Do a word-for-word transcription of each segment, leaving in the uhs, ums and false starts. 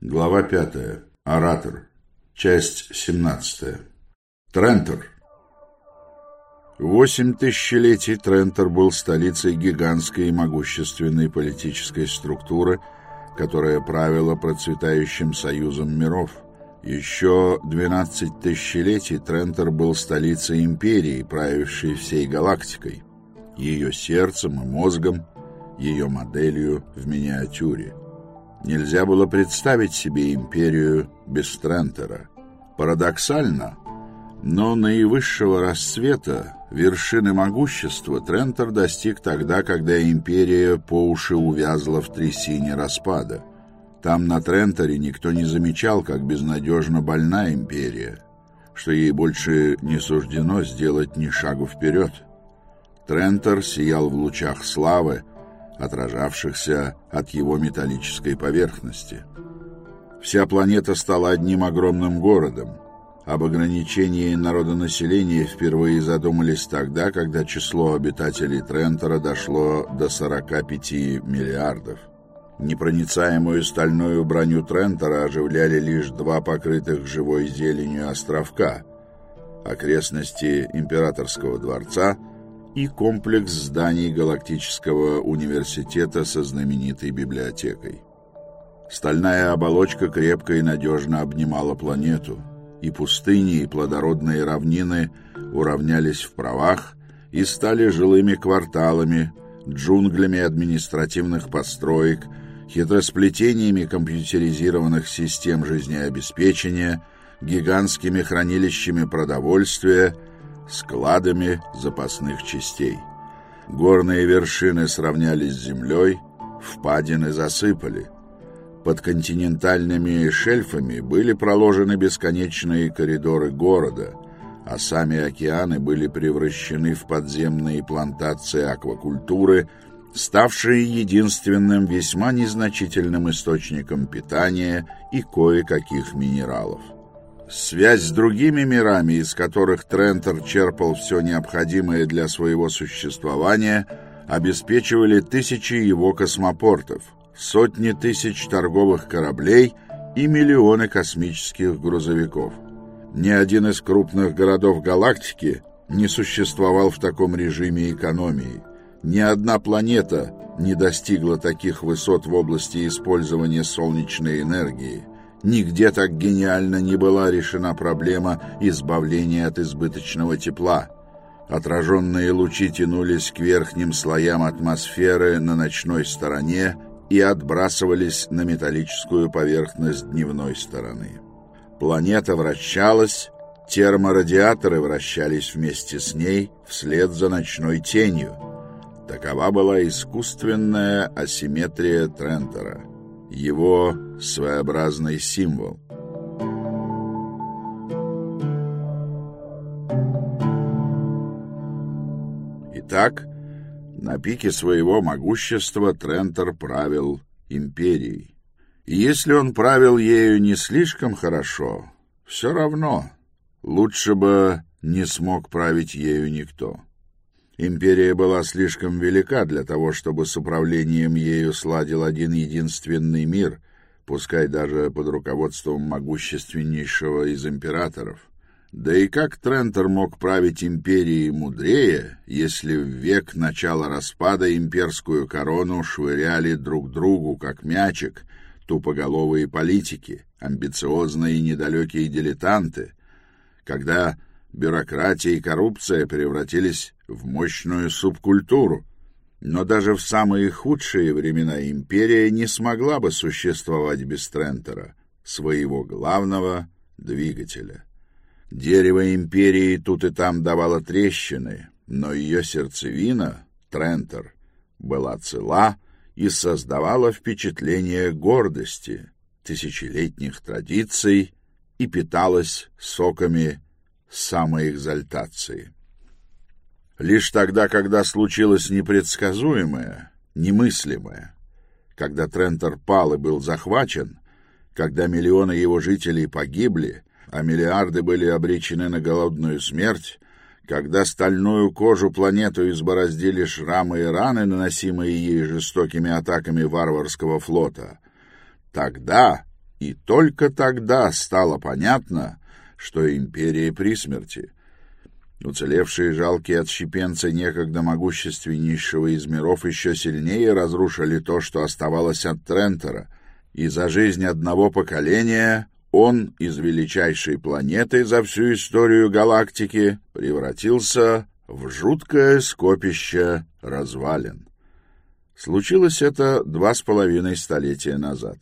Глава пятая. Оратор. Часть семнадцатая. Трентор. Восемь тысячелетий Трентор был столицей гигантской и могущественной политической структуры, которая правила процветающим союзом миров. Еще двенадцать тысячелетий Трентор был столицей империи, правившей всей галактикой, ее сердцем и мозгом, ее моделью в миниатюре. Нельзя было представить себе империю без Трентора. Парадоксально, но наивысшего расцвета, вершины могущества Трентор достиг тогда, когда империя по уши увязла в трясине распада. Там, на Тренторе, никто не замечал, как безнадежно больна империя, что ей больше не суждено сделать ни шагу вперед. Трентор сиял в лучах славы, отражавшихся от его металлической поверхности. Вся планета стала одним огромным городом. Об ограничении народонаселения впервые задумались тогда, когда число обитателей Трентора дошло до сорока пяти миллиардов. Непроницаемую стальную броню Трентора оживляли лишь два покрытых живой зеленью островка — окрестности Императорского дворца и комплекс зданий Галактического университета со знаменитой библиотекой. Стальная оболочка крепко и надежно обнимала планету, и пустыни, и плодородные равнины уравнялись в правах и стали жилыми кварталами, джунглями административных построек, хитросплетениями компьютеризированных систем жизнеобеспечения, гигантскими хранилищами продовольствия, складами запасных частей. Горные вершины сравнялись с землей, впадины засыпали. Под континентальными шельфами были проложены бесконечные коридоры города, а сами океаны были превращены в подземные плантации аквакультуры, ставшие единственным весьма незначительным источником питания и кое-каких минералов. Связь с другими мирами, из которых Трентор черпал все необходимое для своего существования, обеспечивали тысячи его космопортов, сотни тысяч торговых кораблей и миллионы космических грузовиков. Ни один из крупных городов галактики не существовал в таком режиме экономии. Ни одна планета не достигла таких высот в области использования солнечной энергии. Нигде так гениально не была решена проблема избавления от избыточного тепла. Отраженные лучи тянулись к верхним слоям атмосферы на ночной стороне и отбрасывались на металлическую поверхность дневной стороны. Планета вращалась, терморадиаторы вращались вместе с ней вслед за ночной тенью. Такова была искусственная асимметрия Трентора, его своеобразный символ. Итак, на пике своего могущества Трентор правил империей. И если он правил ею не слишком хорошо, все равно лучше бы не смог править ею никто. Империя была слишком велика для того, чтобы с управлением ею сладил один единственный мир, пускай даже под руководством могущественнейшего из императоров. Да и как Трентор мог править империей мудрее, если в век начала распада имперскую корону швыряли друг другу, как мячик, тупоголовые политики, амбициозные и недалекие дилетанты, когда бюрократия и коррупция превратились в мощную субкультуру. Но даже в самые худшие времена империя не смогла бы существовать без Трентора, своего главного двигателя. Дерево империи тут и там давало трещины, но ее сердцевина, Трентор, была цела и создавала впечатление гордости, тысячелетних традиций и питалась соками самоэкзальтации. Лишь тогда, когда случилось непредсказуемое, немыслимое, когда Трентор пал и был захвачен, когда миллионы его жителей погибли, а миллиарды были обречены на голодную смерть, когда стальную кожу планету избороздили шрамы и раны, наносимые ей жестокими атаками варварского флота, тогда И только тогда стало понятно, что империя при смерти. Уцелевшие жалкие отщепенцы некогда могущественнейшего из миров еще сильнее разрушили то, что оставалось от Трентера, и за жизнь одного поколения он из величайшей планеты за всю историю галактики превратился в жуткое скопище развалин. Случилось это два с половиной столетия назад.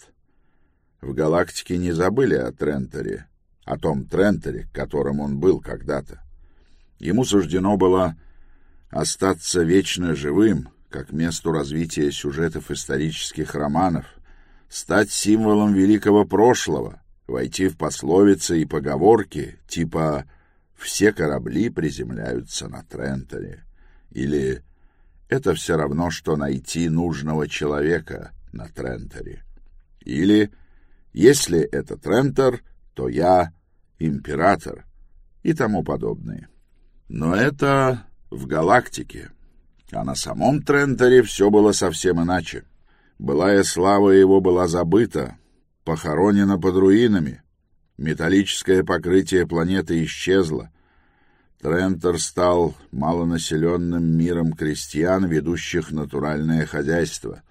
В галактике не забыли о Трентере, о том Трентере, которым он был когда-то. Ему суждено было остаться вечно живым, как месту развития сюжетов исторических романов, стать символом великого прошлого, войти в пословицы и поговорки типа «все корабли приземляются на Трентере» или «это все равно, что найти нужного человека на Трентере» или «если это Трентер, то я император» и тому подобное. Но это в галактике, а на самом Трентере все было совсем иначе. Былая слава его была забыта, похоронена под руинами. Металлическое покрытие планеты исчезло. Трентер стал малонаселенным миром крестьян, ведущих натуральное хозяйство.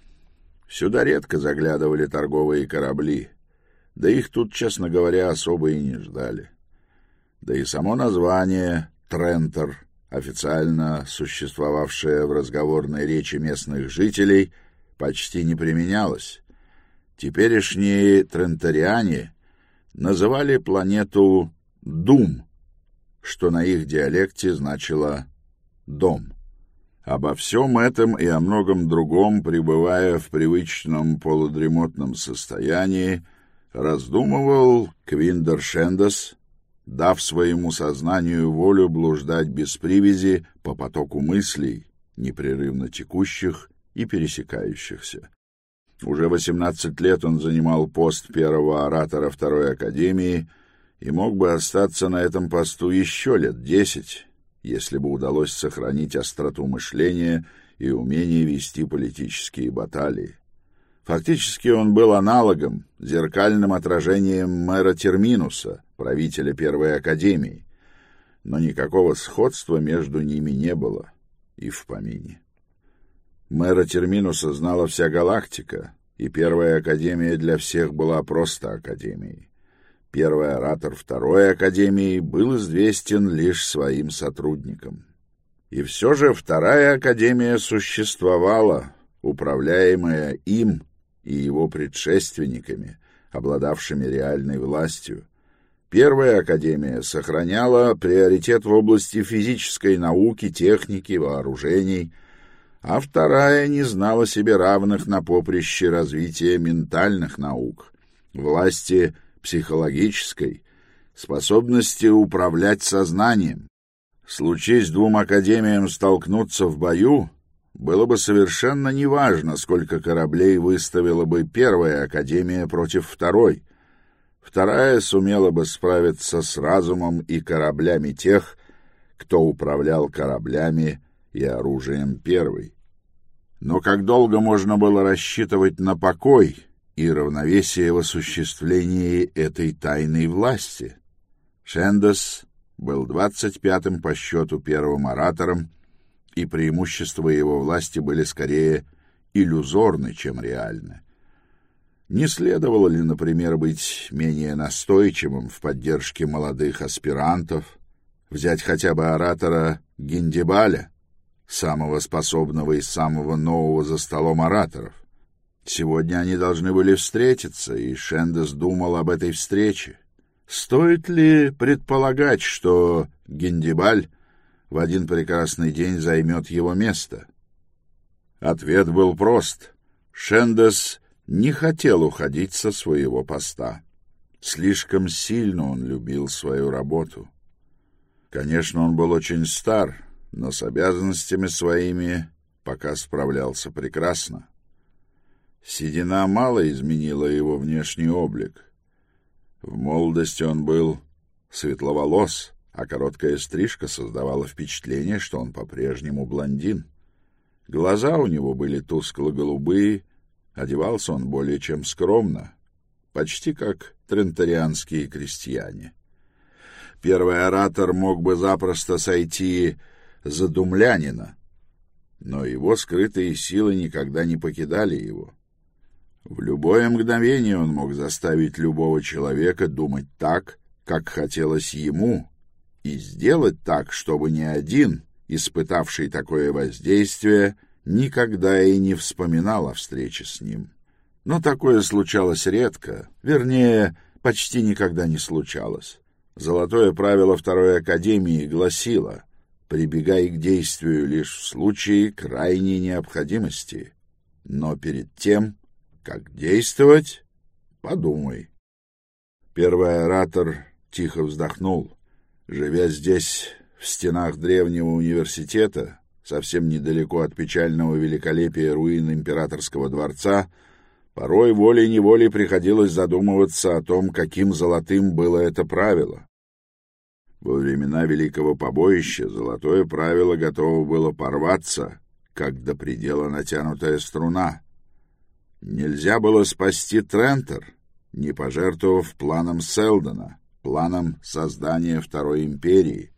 Сюда редко заглядывали торговые корабли, да их тут, честно говоря, особо и не ждали. Да и само название «Трентер», официально существовавшее в разговорной речи местных жителей, почти не применялось. Теперешние трентериане называли планету Дум, что на их диалекте значило «дом». Обо всем этом и о многом другом, пребывая в привычном полудремотном состоянии, раздумывал Квиндер Шендес, дав своему сознанию волю блуждать без привязи по потоку мыслей, непрерывно текущих и пересекающихся. Уже восемнадцать лет он занимал пост первого оратора Второй Академии и мог бы остаться на этом посту еще лет десять, если бы удалось сохранить остроту мышления и умение вести политические баталии. Фактически он был аналогом, зеркальным отражением мэра Терминуса, правителя Первой Академии, но никакого сходства между ними не было и в помине. Мэра Терминуса знала вся галактика, и Первая Академия для всех была просто Академией. Первый оратор Второй Академии был известен лишь своим сотрудникам. И все же Вторая Академия существовала, управляемая им и его предшественниками, обладавшими реальной властью. Первая Академия сохраняла приоритет в области физической науки, техники, вооружений, а вторая не знала себе равных на поприще развития ментальных наук, власти психологической, способности управлять сознанием. Случись двум академиям столкнуться в бою, было бы совершенно неважно, сколько кораблей выставила бы Первая Академия против Второй. Вторая сумела бы справиться с разумом и кораблями тех, кто управлял кораблями и оружием Первой. Но как долго можно было рассчитывать на покой и равновесие в осуществлении этой тайной власти? Шендес был двадцать пятым по счету первым оратором, и преимущества его власти были скорее иллюзорны, чем реальны. Не следовало ли, например, быть менее настойчивым в поддержке молодых аспирантов, взять хотя бы оратора Гиндибаля, самого способного и самого нового за столом ораторов? Сегодня они должны были встретиться, и Шендес думал об этой встрече. Стоит ли предполагать, что Гиндибаль в один прекрасный день займет его место? Ответ был прост. Шендес не хотел уходить со своего поста. Слишком сильно он любил свою работу. Конечно, он был очень стар, но с обязанностями своими пока справлялся прекрасно. Седина мало изменила его внешний облик. В молодости он был светловолос, а короткая стрижка создавала впечатление, что он по-прежнему блондин. Глаза у него были тускло-голубые, одевался он более чем скромно. почти как трентарианские крестьяне. Первый оратор мог бы запросто сойти за думлянина, но его скрытые силы никогда не покидали его. В любое мгновение он мог заставить любого человека думать так, как хотелось ему, и сделать так, чтобы ни один, испытавший такое воздействие, никогда и не вспоминал о встрече с ним. Но такое случалось редко, вернее, почти никогда не случалось. Золотое правило Второй Академии гласило: прибегай к действию лишь в случае крайней необходимости, но перед тем, как действовать, подумай. Первый оратор тихо вздохнул. Живя здесь, в стенах древнего университета, совсем недалеко от печального великолепия руин императорского дворца, порой волей-неволей приходилось задумываться о том, каким золотым было это правило. Во времена Великого Побоища золотое правило готово было порваться, как до предела натянутая струна. Нельзя было спасти Трентер, не пожертвовав планом Селдона, планом создания Второй империи.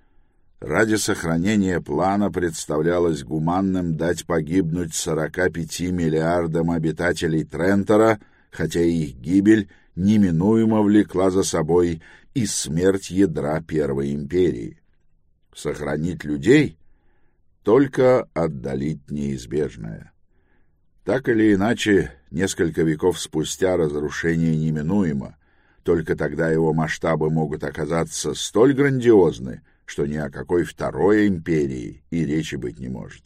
Ради сохранения плана представлялось гуманным дать погибнуть сорока пяти миллиардам обитателей Трентера, хотя их гибель неминуемо влекла за собой и смерть ядра Первой империи. Сохранить людей — только отдалить неизбежное. Так или иначе, несколько веков спустя разрушение неминуемо, только тогда его масштабы могут оказаться столь грандиозны, что ни о какой Второй империи и речи быть не может.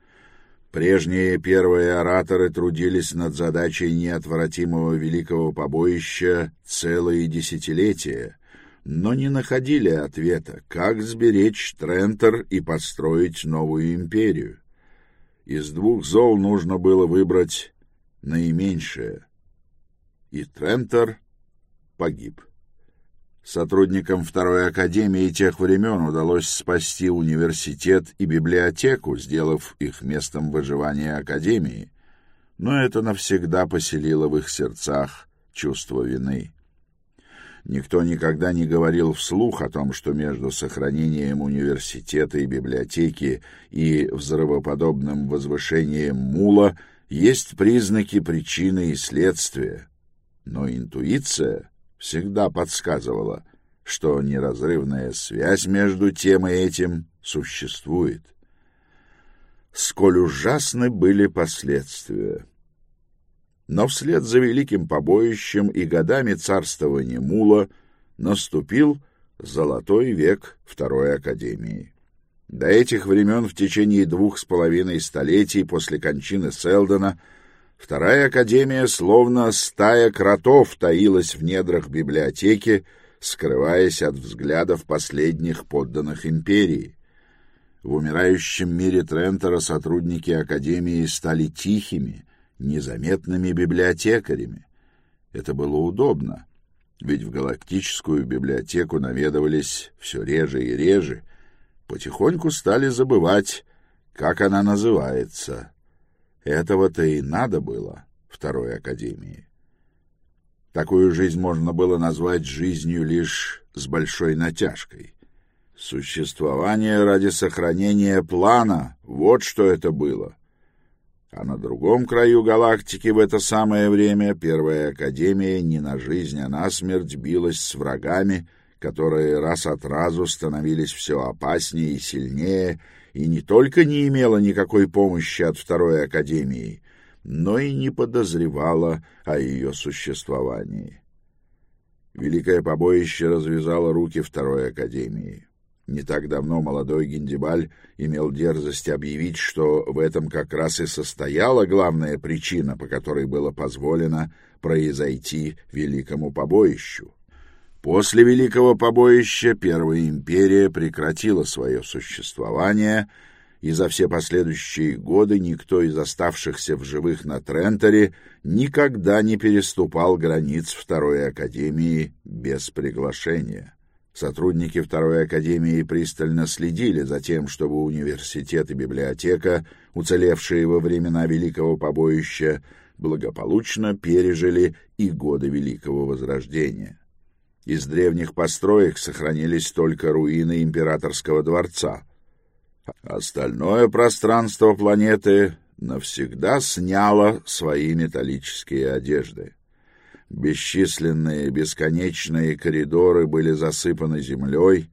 Прежние первые ораторы трудились над задачей неотвратимого Великого Побоища целые десятилетия, но не находили ответа, как сберечь Трентер и построить новую империю. Из двух зол нужно было выбрать наименьшее, и Трентер погиб. Сотрудникам Второй Академии тех времен удалось спасти университет и библиотеку, сделав их местом выживания Академии, но это навсегда поселило в их сердцах чувство вины. Никто никогда не говорил вслух о том, что между сохранением университета и библиотеки и взрывоподобным возвышением Мула есть признаки причины и следствия. Но интуиция всегда подсказывала, что неразрывная связь между тем и этим существует. Сколь ужасны были последствия! Но вслед за Великим Побоищем и годами царствования Мула наступил золотой век Второй Академии. До этих времен в течение двух с половиной столетий после кончины Селдона Вторая Академия, словно стая кротов, таилась в недрах библиотеки, скрываясь от взглядов последних подданных империи. В умирающем мире Трентера сотрудники Академии стали тихими, незаметными библиотекарями. Это было удобно, ведь в галактическую библиотеку наведывались все реже и реже, потихоньку стали забывать, как она называется. Этого-то и надо было Второй Академии. Такую жизнь можно было назвать жизнью лишь с большой натяжкой. Существование ради сохранения плана — вот что это было. А на другом краю галактики в это самое время Первая Академия не на жизнь, а на смерть билась с врагами, которые раз от разу становились все опаснее и сильнее, и не только не имела никакой помощи от Второй Академии, но и не подозревала о ее существовании. Великое Побоище развязало руки Второй Академии. Не так давно молодой Гиндибаль имел дерзость объявить, что в этом как раз и состояла главная причина, по которой было позволено произойти Великому Побоищу. После Великого Побоища Первая империя прекратила свое существование, и за все последующие годы никто из оставшихся в живых на Трентере никогда не переступал границ Второй Академии без приглашения. Сотрудники Второй Академии пристально следили за тем, чтобы университет и библиотека, уцелевшие во времена Великого Побоища, благополучно пережили и годы Великого Возрождения. Из древних построек сохранились только руины императорского дворца. Остальное пространство планеты навсегда сняло свои металлические одежды. Бесчисленные бесконечные коридоры были засыпаны землей,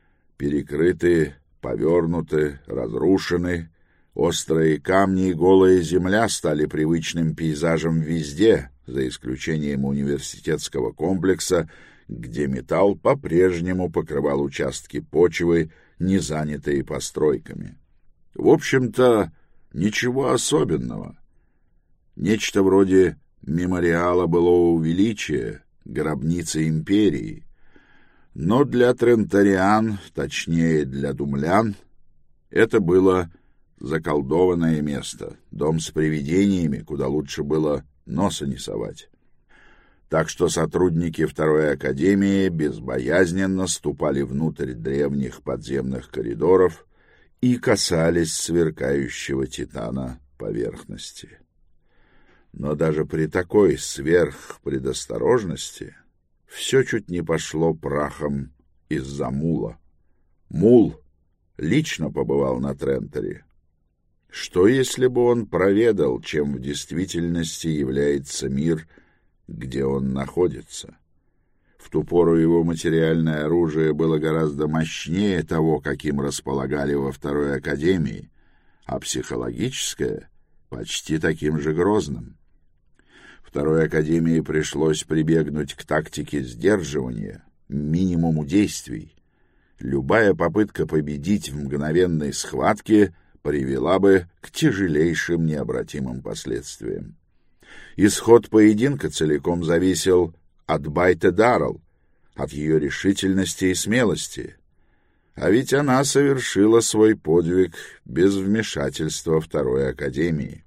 перекрыты, повернуты, разрушены. Острые камни и голая земля стали привычным пейзажем везде, за исключением университетского комплекса, где металл по-прежнему покрывал участки почвы, не занятые постройками. В общем-то, ничего особенного. Нечто вроде мемориала былого величия, гробницы империи. Но для трентариан, точнее для думлян, это было заколдованное место, дом с привидениями, куда лучше было носа не совать. Так что сотрудники Второй Академии безбоязненно ступали внутрь древних подземных коридоров и касались сверкающего титана поверхности. Но даже при такой сверхпредосторожности все чуть не пошло прахом из-за Мула. Мул лично побывал на Тренторе. Что, если бы он проведал, чем в действительности является мир, где он находится? В ту пору его материальное оружие было гораздо мощнее того, каким располагали во Второй Академии, а психологическое — почти таким же грозным. Второй Академии пришлось прибегнуть к тактике сдерживания, минимуму действий. Любая попытка победить в мгновенной схватке привела бы к тяжелейшим необратимым последствиям. Исход поединка целиком зависел от Байте Даррелл, от ее решительности и смелости. А ведь она совершила свой подвиг без вмешательства Второй Академии.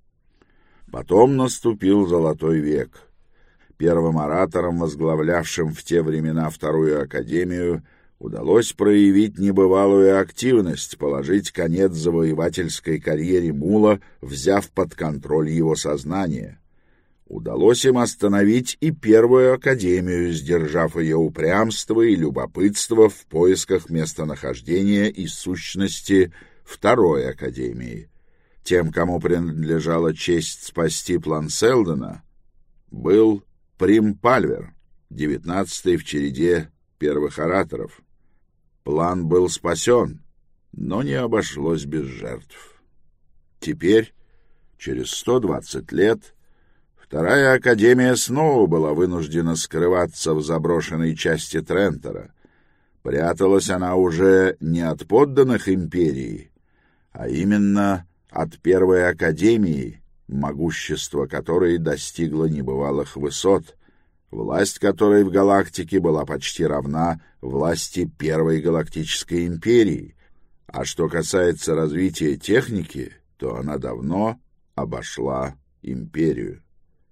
Потом наступил Золотой век. Первым ораторам, возглавлявшим в те времена Вторую Академию, удалось проявить небывалую активность, положить конец завоевательской карьере Мула, взяв под контроль его сознание. Удалось им остановить и Первую Академию, сдержав ее упрямство и любопытство в поисках местонахождения и сущности Второй Академии. Тем, кому принадлежала честь спасти план Селдона, был Прим Пальвер, девятнадцатый в череде первых ораторов. План был спасен, но не обошлось без жертв. Теперь, через сто двадцать лет, Вторая Академия снова была вынуждена скрываться в заброшенной части Трентора. Пряталась она уже не от подданных империи, а именно от Первой Академии, могущество которой достигло небывалых высот, власть которой в галактике была почти равна власти Первой Галактической империи. А что касается развития техники, то она давно обошла империю.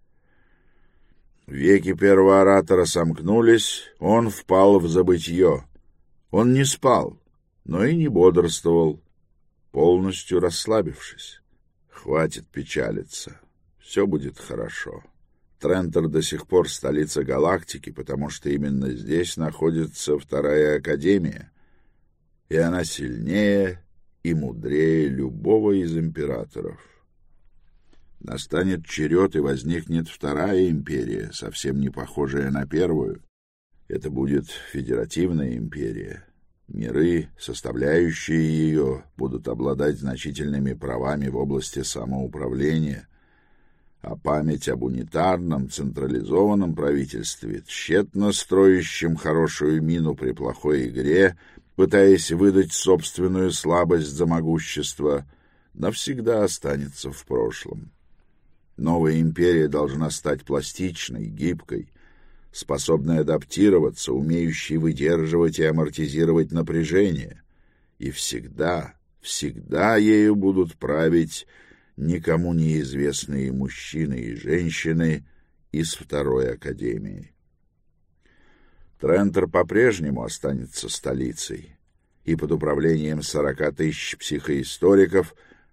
Веки первого оратора сомкнулись, он впал в забытье. Он не спал, но и не бодрствовал, полностью расслабившись. Хватит печалиться, все будет хорошо. Трентор до сих пор столица галактики, потому что именно здесь находится Вторая Академия, и она сильнее и мудрее любого из императоров. Настанет черед, и возникнет Вторая империя, совсем не похожая на первую. Это будет федеративная империя. Миры, составляющие ее, будут обладать значительными правами в области самоуправления, а память об унитарном, централизованном правительстве, тщетно строящем хорошую мину при плохой игре, пытаясь выдать собственную слабость за могущество, навсегда останется в прошлом. Новая империя должна стать пластичной, гибкой, способной адаптироваться, умеющей выдерживать и амортизировать напряжение. И всегда, всегда ею будут править никому неизвестные мужчины и женщины из Второй Академии. Трентор по-прежнему останется столицей, и под управлением сорока тысяч психоисториков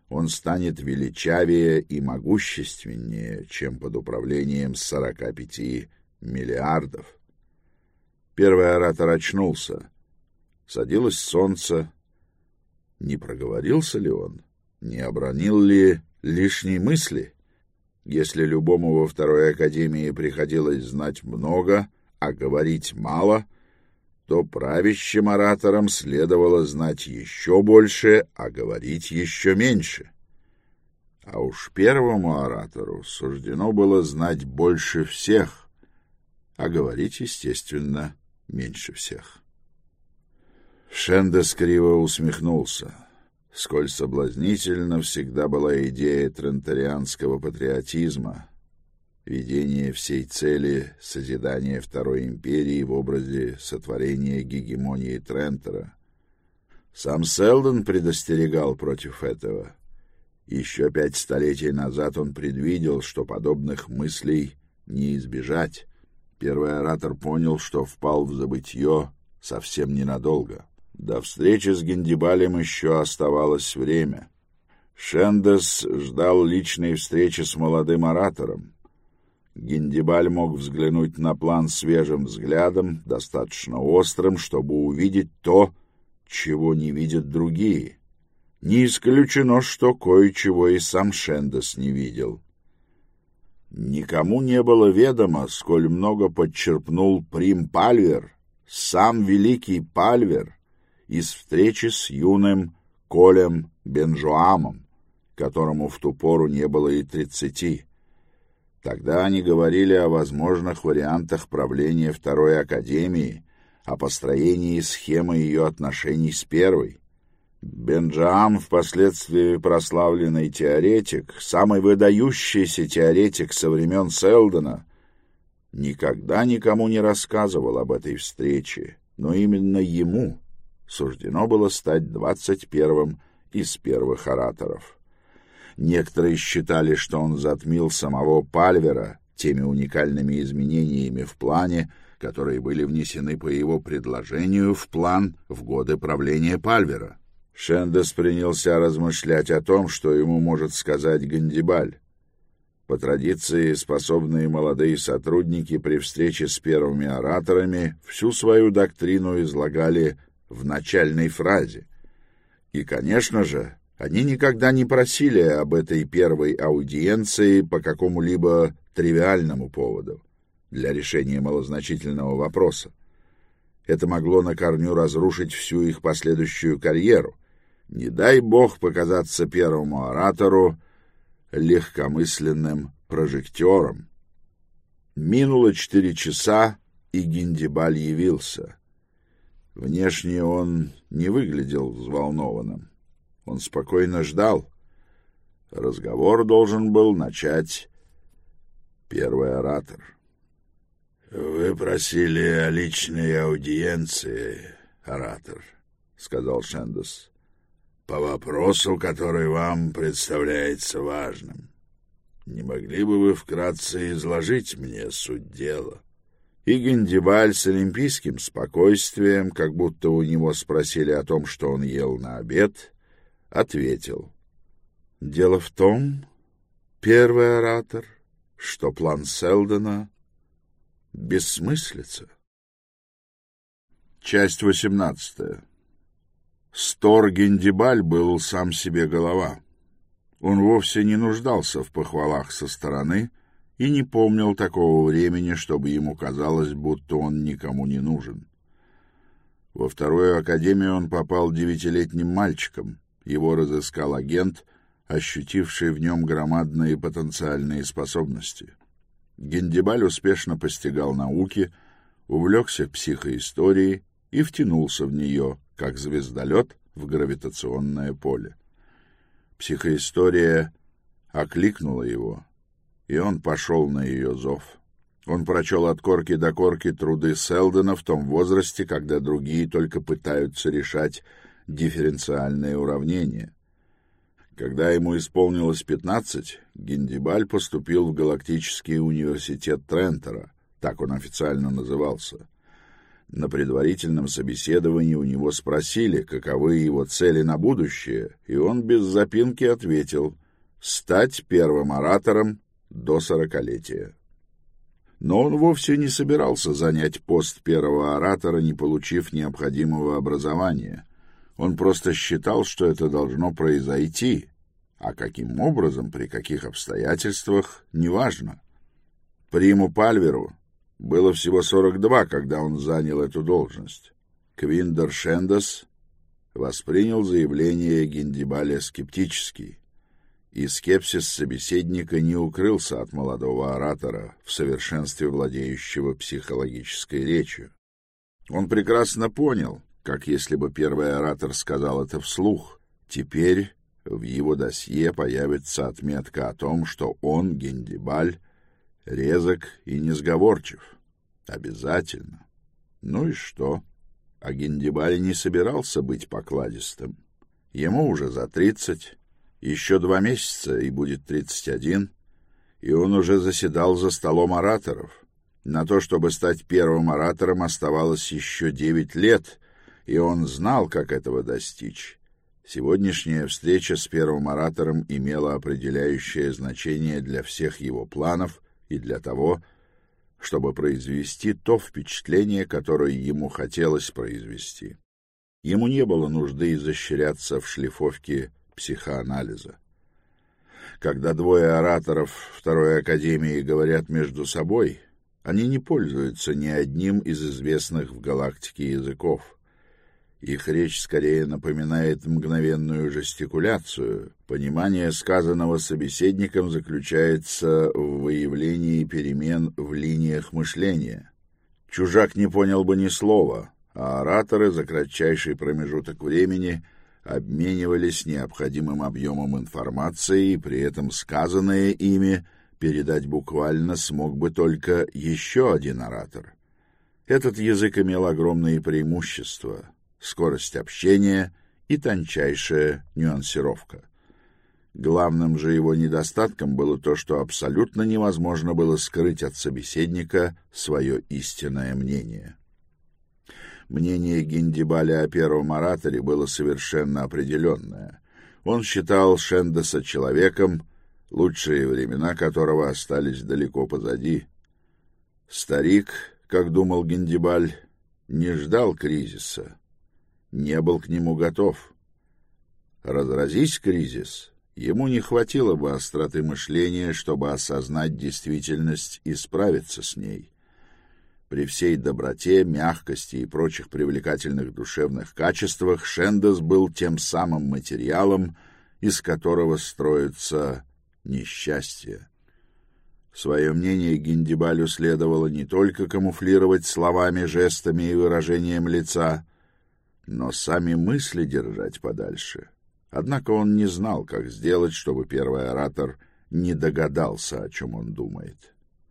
он станет величавее и могущественнее, чем под управлением сорока пяти миллиардов. Первый оратор очнулся. Садилось солнце. Не проговорился ли он? Не обронил ли лишней мысли? Если любому во второй академии приходилось знать много, а говорить мало, то правящим ораторам следовало знать еще больше, а говорить еще меньше. А уж первому оратору суждено было знать больше всех, а говорить, естественно, меньше всех. Шендес криво усмехнулся. Сколь соблазнительна всегда была идея трентарианского патриотизма, видение всей цели созидания Второй империи в образе сотворения гегемонии Трентера. Сам Селдон предостерегал против этого. Еще пять столетий назад он предвидел, что подобных мыслей не избежать. Первый оратор понял, что впал в забытье совсем ненадолго. До встречи с Гиндибалем еще оставалось время. Шендес ждал личной встречи с молодым оратором. Гиндибаль мог взглянуть на план свежим взглядом, достаточно острым, чтобы увидеть то, чего не видят другие. Не исключено, что кое-чего и сам Шендес не видел. Никому не было ведомо, сколь много подчерпнул Прим Пальвер, сам великий Пальвер, из встречи с юным Колем Бенжоамом, которому в ту пору не было и тридцати. Тогда они говорили о возможных вариантах правления Второй Академии, о построении схемы ее отношений с Первой. Бенджоам, впоследствии прославленный теоретик, самый выдающийся теоретик со времен Селдона, никогда никому не рассказывал об этой встрече, но именно ему суждено было стать двадцать первым из первых ораторов. Некоторые считали, что он затмил самого Пальвера теми уникальными изменениями в плане, которые были внесены по его предложению в план в годы правления Пальвера. Шендес принялся размышлять о том, что ему может сказать Гиндибаль. По традиции, способные молодые сотрудники при встрече с первыми ораторами всю свою доктрину излагали в начальной фразе. И, конечно же, они никогда не просили об этой первой аудиенции по какому-либо тривиальному поводу для решения малозначительного вопроса. Это могло на корню разрушить всю их последующую карьеру. Не дай бог показаться первому оратору легкомысленным прожектором. Минуло четыре часа, и Гиндибаль явился. Внешне он не выглядел взволнованным. Он спокойно ждал. Разговор должен был начать первый оратор. — Вы просили о личной аудиенции, оратор, — сказал Шендес, — по вопросу, который вам представляется важным. Не могли бы вы вкратце изложить мне суть дела? И Гиндибаль с олимпийским спокойствием, как будто у него спросили о том, что он ел на обед, ответил. Дело в том, первый оратор, что план Селдона — бессмыслица. Часть восемнадцатая. Стор Гиндибаль был сам себе голова. Он вовсе не нуждался в похвалах со стороны и не помнил такого времени, чтобы ему казалось, будто он никому не нужен. Во вторую академию он попал девятилетним мальчиком. Его разыскал агент, ощутивший в нем громадные потенциальные способности. Гиндибаль успешно постигал науки, увлекся психоисторией и втянулся в нее, как звездолет в гравитационное поле. Психоистория окликнула его, и он пошел на ее зов. Он прочел от корки до корки труды Селдона в том возрасте, когда другие только пытаются решать дифференциальные уравнения. Когда ему исполнилось пятнадцать, Гиндибаль поступил в Галактический университет Трентера, так он официально назывался. На предварительном собеседовании у него спросили, каковы его цели на будущее, и он без запинки ответил: «Стать первым оратором до сорокалетия». Но он вовсе не собирался занять пост первого оратора, не получив необходимого образования. Он просто считал, что это должно произойти, а каким образом, при каких обстоятельствах — неважно. Приму Пальверу было всего сорок два, когда он занял эту должность. Квиндер Шендес воспринял заявление Гиндибаля скептически, и скепсис собеседника не укрылся от молодого оратора, в совершенстве владеющего психологической речью. Он прекрасно понял, как если бы первый оратор сказал это вслух: теперь в его досье появится отметка о том, что он, Гиндибаль, резок и несговорчив. Обязательно. Ну и что? А Гиндибаль не собирался быть покладистым. Ему уже за тридцать, еще два месяца и будет тридцать один, и он уже заседал за столом ораторов. На то, чтобы стать первым оратором, оставалось еще девять лет, и он знал, как этого достичь. Сегодняшняя встреча с первым оратором имела определяющее значение для всех его планов и для того, чтобы произвести то впечатление, которое ему хотелось произвести. Ему не было нужды изощряться в шлифовке психоанализа. Когда двое ораторов Второй Академии говорят между собой, они не пользуются ни одним из известных в галактике языков. Их речь скорее напоминает мгновенную жестикуляцию. Понимание сказанного собеседником заключается в выявлении перемен в линиях мышления. Чужак не понял бы ни слова, а ораторы за кратчайший промежуток времени обменивались необходимым объемом информации, и при этом сказанное ими передать буквально смог бы только еще один оратор. Этот язык имел огромные преимущества: скорость общения и тончайшая нюансировка. Главным же его недостатком было то, что абсолютно невозможно было скрыть от собеседника свое истинное мнение. Мнение Гиндибаля о первом ораторе было совершенно определенное. Он считал Шендеса человеком, лучшие времена которого остались далеко позади. Старик, как думал Гиндибаль, не ждал кризиса, не был к нему готов. Разразись кризис, ему не хватило бы остроты мышления, чтобы осознать действительность и справиться с ней. При всей доброте, мягкости и прочих привлекательных душевных качествах Шендес был тем самым материалом, из которого строится несчастье. Свое мнение Гиндибалю следовало не только камуфлировать словами, жестами и выражением лица, но сами мысли держать подальше. Однако он не знал, как сделать, чтобы первый оратор не догадался, о чем он думает.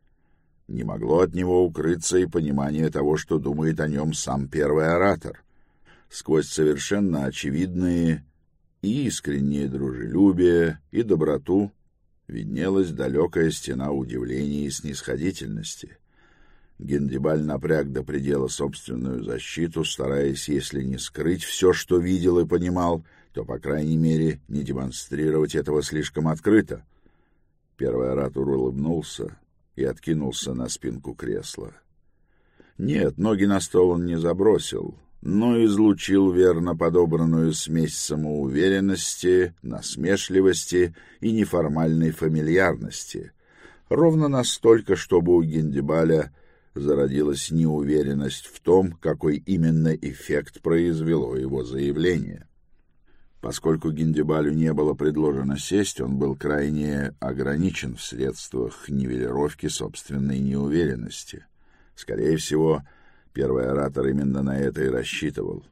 Не могло от него укрыться и понимание того, что думает о нем сам первый оратор. Сквозь совершенно очевидные и искреннее дружелюбие и доброту виднелась далекая стена удивления и снисходительности. Гиндибаль напряг до предела собственную защиту, стараясь, если не скрыть все, что видел и понимал, то, по крайней мере, не демонстрировать этого слишком открыто. Первый оратор улыбнулся и откинулся на спинку кресла. Нет, ноги на стол он не забросил, но излучил верно подобранную смесь самоуверенности, насмешливости и неформальной фамильярности, ровно настолько, чтобы у Гиндибаля зародилась неуверенность в том, какой именно эффект произвело его заявление. Поскольку Гиндибалю не было предложено сесть, он был крайне ограничен в средствах нивелировки собственной неуверенности. Скорее всего, первый оратор именно на это и рассчитывал.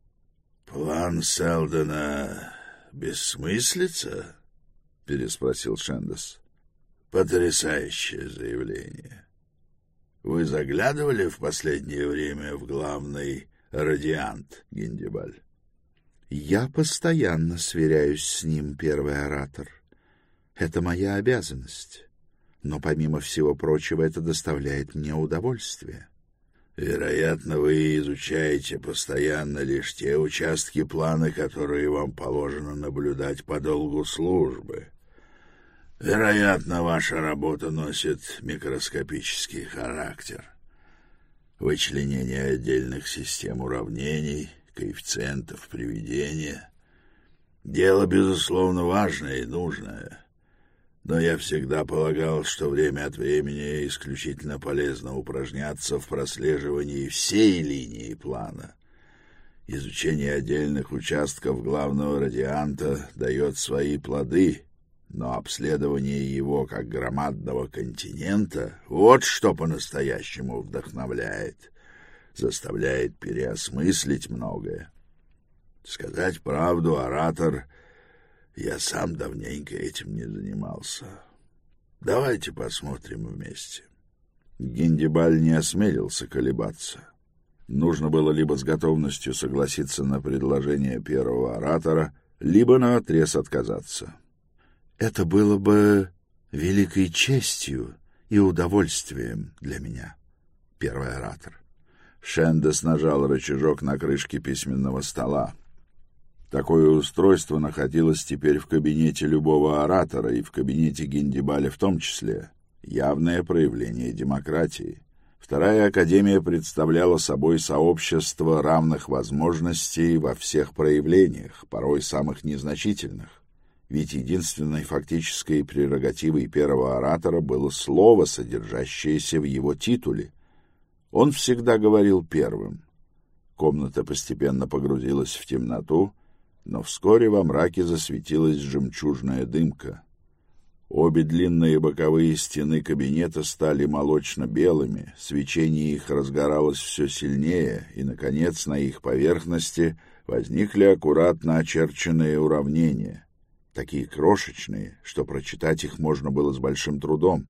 «План Селдона бессмыслица?» — переспросил Шендес. «Потрясающее заявление. Вы заглядывали в последнее время в главный радиант, Гиндибаль?» «Я постоянно сверяюсь с ним, первый оратор. Это моя обязанность. Но, помимо всего прочего, это доставляет мне удовольствие». Вероятно, вы изучаете постоянно лишь те участки плана, которые вам положено наблюдать по долгу службы. Вероятно, ваша работа носит микроскопический характер. Вычленение отдельных систем уравнений, коэффициентов приведения — дело, безусловно, важное и нужное. Но я всегда полагал, что время от времени исключительно полезно упражняться в прослеживании всей линии плана. Изучение отдельных участков главного радианта дает свои плоды, но обследование его как громадного континента — вот что по-настоящему вдохновляет, заставляет переосмыслить многое. Сказать правду, оратор, я сам давненько этим не занимался. Давайте посмотрим вместе. Гиндибаль не осмелился колебаться. Нужно было либо с готовностью согласиться на предложение первого оратора, либо наотрез отказаться. Это было бы великой честью и удовольствием для меня, первый оратор. Шендес нажал рычажок на крышке письменного стола. Такое устройство находилось теперь в кабинете любого оратора, и в кабинете Гиндибаля в том числе. Явное проявление демократии. Вторая академия представляла собой сообщество равных возможностей во всех проявлениях, порой самых незначительных. Ведь единственной фактической прерогативой первого оратора было слово, содержащееся в его титуле. Он всегда говорил первым. Комната постепенно погрузилась в темноту, но вскоре во мраке засветилась жемчужная дымка. Обе длинные боковые стены кабинета стали молочно-белыми, свечение их разгоралось все сильнее, и, наконец, на их поверхности возникли аккуратно очерченные уравнения, такие крошечные, что прочитать их можно было с большим трудом.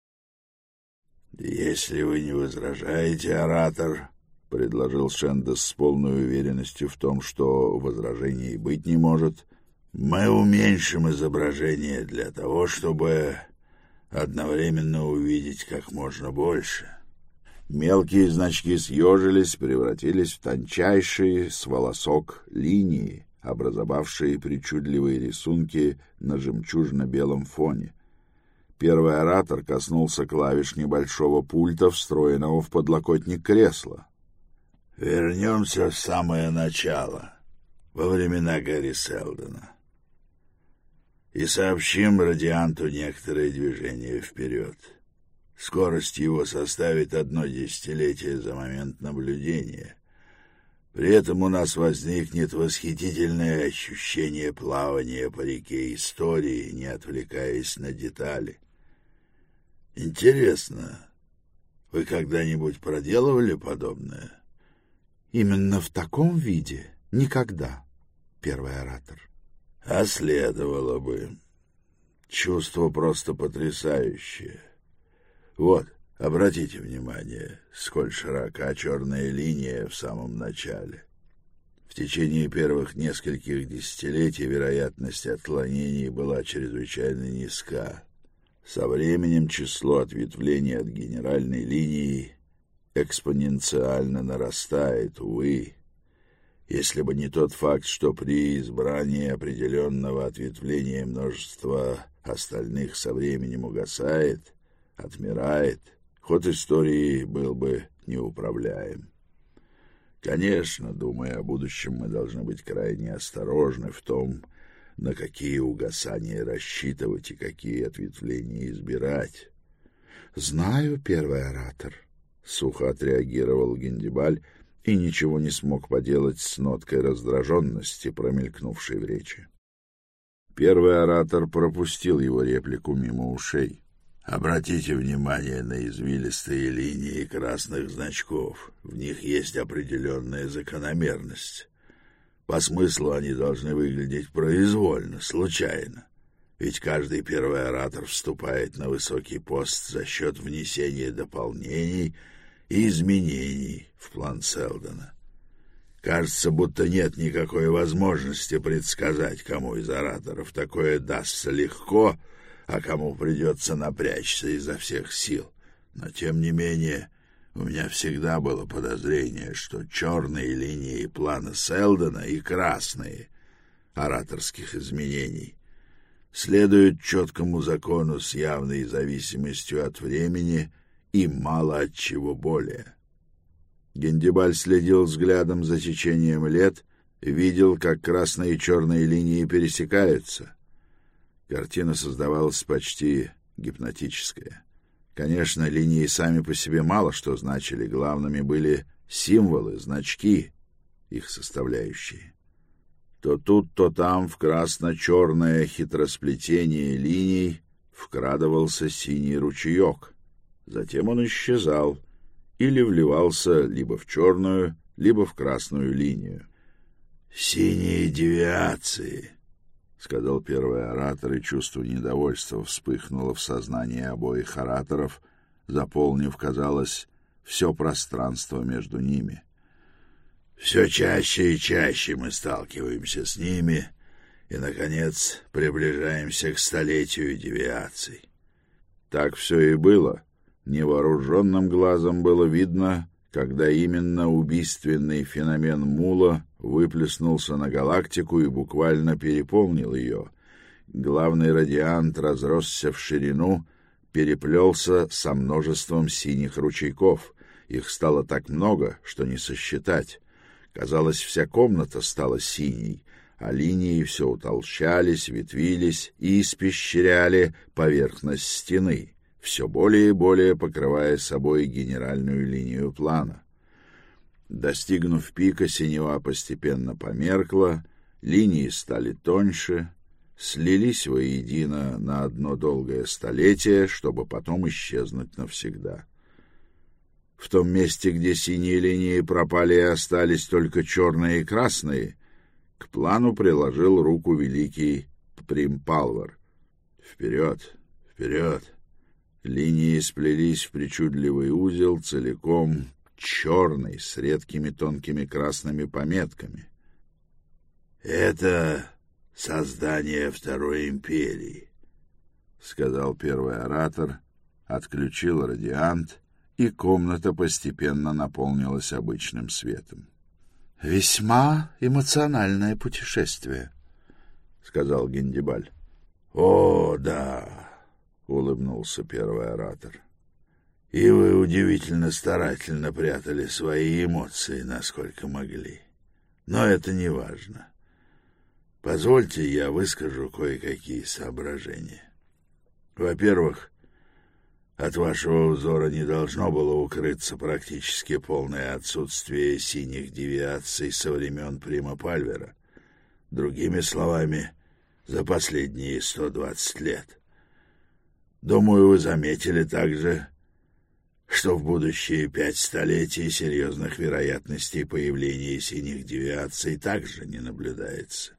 «Если вы не возражаете, оратор», — предложил Шендес с полной уверенностью в том, что возражений быть не может, — «мы уменьшим изображение для того, чтобы одновременно увидеть как можно больше». Мелкие значки съежились, превратились в тончайшие с волосок линии, образовавшие причудливые рисунки на жемчужно-белом фоне. Первый оратор коснулся клавиш небольшого пульта, встроенного в подлокотник кресла. «Вернемся в самое начало, во времена Гарри Селдона, и сообщим радианту некоторые движения вперед. Скорость его составит одно десятилетие за момент наблюдения. При этом у нас возникнет восхитительное ощущение плавания по реке истории, не отвлекаясь на детали. Интересно, вы когда-нибудь проделывали подобное?» «Именно в таком виде никогда, первый оратор». «А следовало бы. Чувство просто потрясающее. Вот, обратите внимание, сколь широка черная линия в самом начале. В течение первых нескольких десятилетий вероятность отклонений была чрезвычайно низка. Со временем число ответвлений от генеральной линии экспоненциально нарастает, увы. Если бы не тот факт, что при избрании определенного ответвления множество остальных со временем угасает, отмирает, ход истории был бы неуправляем. Конечно, думая о будущем, мы должны быть крайне осторожны в том, на какие угасания рассчитывать и какие ответвления избирать. — Знаю, первый оратор, — сухо отреагировал Гиндибаль и ничего не смог поделать с ноткой раздраженности, промелькнувшей в речи. Первый оратор пропустил его реплику мимо ушей. «Обратите внимание на извилистые линии красных значков. В них есть определенная закономерность. По смыслу они должны выглядеть произвольно, случайно. Ведь каждый первый оратор вступает на высокий пост за счет внесения дополнений и изменений в план Селдона. Кажется, будто нет никакой возможности предсказать, кому из ораторов такое дастся легко, а кому придется напрячься изо всех сил. Но, тем не менее, У меня всегда было подозрение, что черные линии плана Селдона и красные ораторских изменений следуют четкому закону с явной зависимостью от времени и мало от чего более. Гендибаль следил взглядом за течением лет и видел, как красные и черные линии пересекаются. Картина создавалась почти гипнотическая. Конечно, линии сами по себе мало что значили, главными были символы, значки, их составляющие. То тут, то там в красно-черное хитросплетение линий вкрадывался синий ручеек. Затем он исчезал или вливался либо в черную, либо в красную линию. «Синие девиации», — сказал первый оратор, и чувство недовольства вспыхнуло в сознании обоих ораторов, заполнив, казалось, все пространство между ними. «Все чаще и чаще мы сталкиваемся с ними и, наконец, приближаемся к столетию девиаций». Так все и было. Невооруженным глазом было видно, когда именно убийственный феномен Мула выплеснулся на галактику и буквально переполнил ее. Главный радиант разросся в ширину, переплелся со множеством синих ручейков. Их стало так много, что не сосчитать. Казалось, вся комната стала синей, а линии все утолщались, ветвились и испещряли поверхность стены, все более и более покрывая собой генеральную линию плана. Достигнув пика, синева постепенно померкла, линии стали тоньше, слились воедино на одно долгое столетие, чтобы потом исчезнуть навсегда. В том месте, где синие линии пропали и остались только черные и красные, к плану приложил руку великий Примпалвар. Вперед, вперед! Линии сплелись в причудливый узел, целиком черный, с редкими тонкими красными пометками. «Это создание Второй империи», — сказал первый оратор, отключил радиант, и комната постепенно наполнилась обычным светом. «Весьма эмоциональное путешествие», — сказал Гендибаль. «О, да», — улыбнулся первый оратор. «И вы удивительно старательно прятали свои эмоции, насколько могли. Но это не важно. Позвольте, я выскажу кое-какие соображения. Во-первых, от вашего взора не должно было укрыться практически полное отсутствие синих девиаций со времен Прима Пальвера. Другими словами, за последние сто двадцать лет. Думаю, вы заметили также, что в будущие пять столетий серьезных вероятностей появления синих девиаций также не наблюдается.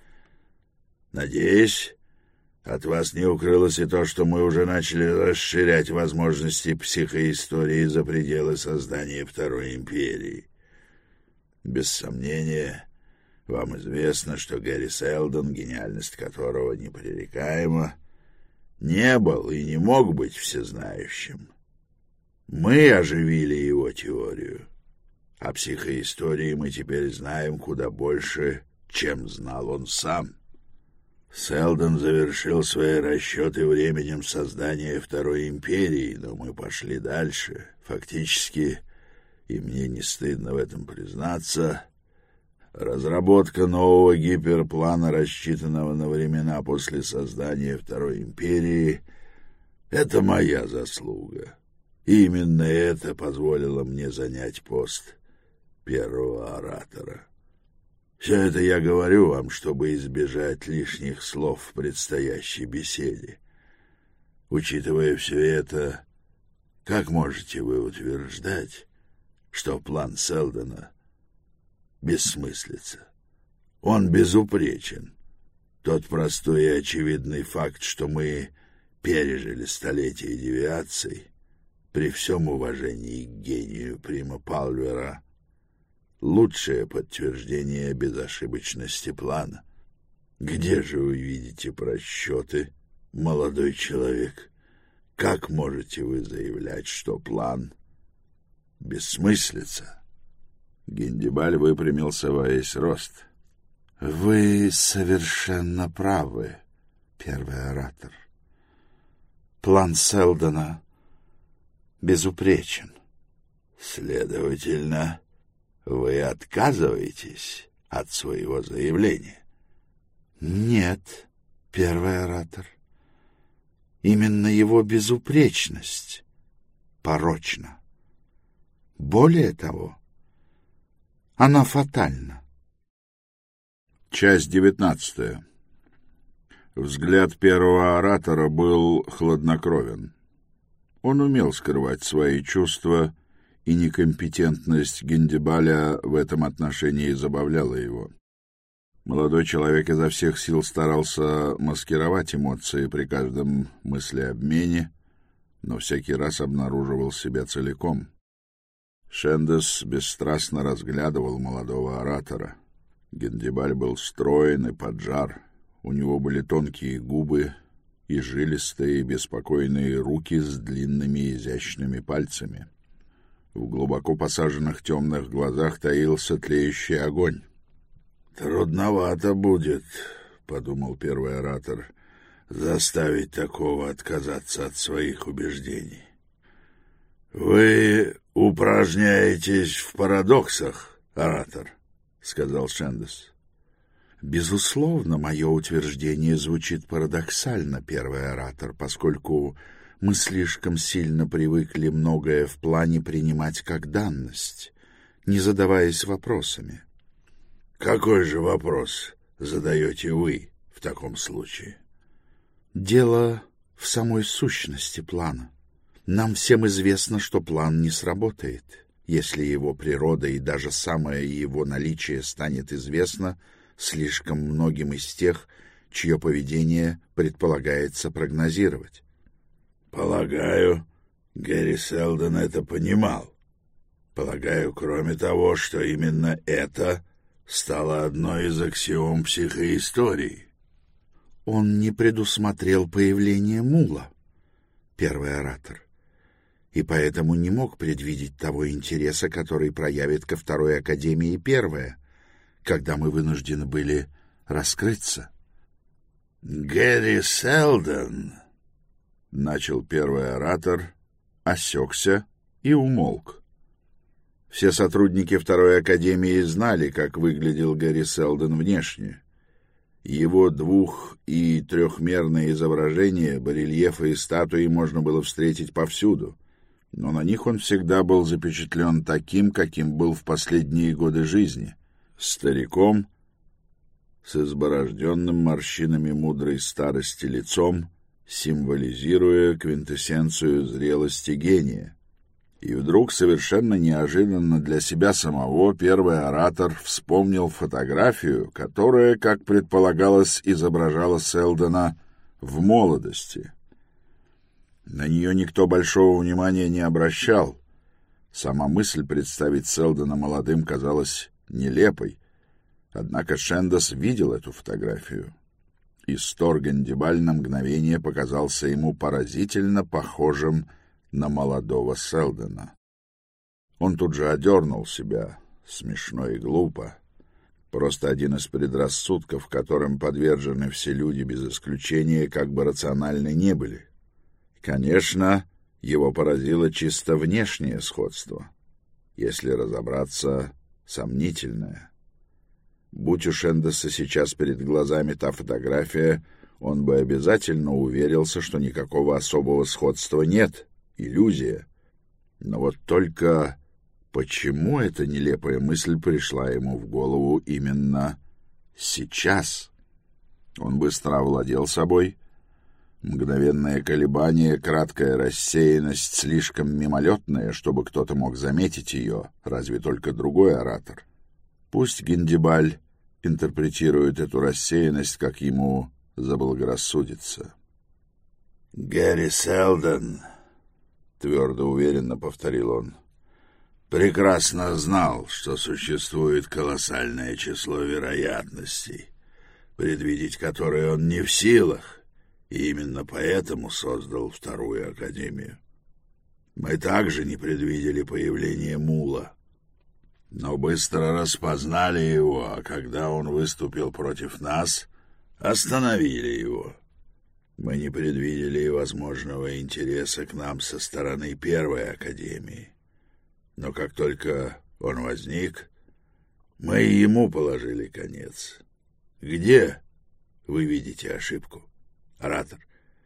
Надеюсь, от вас не укрылось и то, что мы уже начали расширять возможности психоистории за пределы создания Второй империи. Без сомнения, вам известно, что Гэри Селдон, гениальность которого непререкаема, не был и не мог быть всезнающим. Мы оживили его теорию. О психоистории мы теперь знаем куда больше, чем знал он сам. Селдон завершил свои расчеты временем создания Второй империи, но мы пошли дальше. Фактически, и мне не стыдно в этом признаться, разработка нового гиперплана, рассчитанного на времена после создания Второй империи, — это моя заслуга. Именно это позволило мне занять пост первого оратора. Все это я говорю вам, чтобы избежать лишних слов в предстоящей беседе. Учитывая все это, как можете вы утверждать, что план Селдона бессмыслица? Он безупречен. Тот простой и очевидный факт, что мы пережили столетия девиаций, при всем уважении к гению Прима Пальвера, лучшее подтверждение безошибочности плана. Где же вы видите просчеты, молодой человек? Как можете вы заявлять, что план бессмыслица. Гиндибаль выпрямился во весь рост. — Вы совершенно правы, первый оратор. План Селдона безупречен. — Следовательно, вы отказываетесь от своего заявления? — Нет, первый оратор. Именно его безупречность порочна. Более того, она фатальна. Часть девятнадцатая. Взгляд первого оратора был хладнокровен. Он умел скрывать свои чувства, и некомпетентность Гиндибаля в этом отношении забавляла его. Молодой человек изо всех сил старался маскировать эмоции при каждом мыслеобмене, но всякий раз обнаруживал себя целиком. Шендес бесстрастно разглядывал молодого оратора. Гиндибаль был строен и поджар. У него были тонкие губы и жилистые, беспокойные руки с длинными изящными пальцами. В глубоко посаженных темных глазах таился тлеющий огонь. «Трудновато будет, — подумал первый оратор, — заставить такого отказаться от своих убеждений. Вы упражняетесь в парадоксах, оратор, — сказал Шендес. Безусловно, мое утверждение звучит парадоксально, первый оратор, поскольку мы слишком сильно привыкли многое в плане принимать как данность, не задаваясь вопросами. Какой же вопрос задаете вы в таком случае? Дело в самой сущности плана. Нам всем известно, что план не сработает. Если его природа и даже самое его наличие станет известно слишком многим из тех, чье поведение предполагается прогнозировать. Полагаю, Гэри Селдон это понимал. Полагаю, кроме того, что именно это стало одной из аксиом психоистории. Он не предусмотрел появление мула, первый оратор, и поэтому не мог предвидеть того интереса, который проявит ко второй академии первая, когда мы вынуждены были раскрыться. Гэри Селдон, — начал первый оратор, осекся и умолк. Все сотрудники второй академии знали, как выглядел Гэри Селдон внешне. Его двух- и трехмерные изображения, барельефы и статуи можно было встретить повсюду, но на них он всегда был запечатлен таким, каким был в последние годы жизни — стариком, с изборожденным морщинами мудрой старости лицом, символизируя квинтэссенцию зрелости гения. И вдруг, совершенно неожиданно для себя самого, первый оратор вспомнил фотографию, которая, как предполагалось, изображала Селдона в молодости. На нее никто большого внимания не обращал. Сама мысль представить Селдона молодым казалась нелепой. Однако Шендес видел эту фотографию, и Стор Гиндибаль на мгновение показался ему поразительно похожим на молодого Селдона. Он тут же одернул себя, смешно и глупо. Просто один из предрассудков, которым подвержены все люди без исключения, как бы рациональны не были. Конечно, его поразило чисто внешнее сходство. Если разобраться, сомнительное. Будь у Шендеса сейчас перед глазами та фотография, он бы обязательно уверился, что никакого особого сходства нет. Иллюзия. Но вот только почему эта нелепая мысль пришла ему в голову именно сейчас? Он быстро овладел собой. Мгновенное колебание, краткая рассеянность, слишком мимолетная, чтобы кто-то мог заметить ее, разве только другой оратор. Пусть Гиндибаль интерпретирует эту рассеянность, как ему заблагорассудится. «Гэри Селдон», — твердо уверенно повторил он, — прекрасно знал, что существует колоссальное число вероятностей, предвидеть которые он не в силах, и именно поэтому создал вторую академию. Мы также не предвидели появление Мула, но быстро распознали его, а когда он выступил против нас, остановили его. Мы не предвидели возможного интереса к нам со стороны Первой Академии, но как только он возник, мы ему положили конец. Где вы видите ошибку, оратор?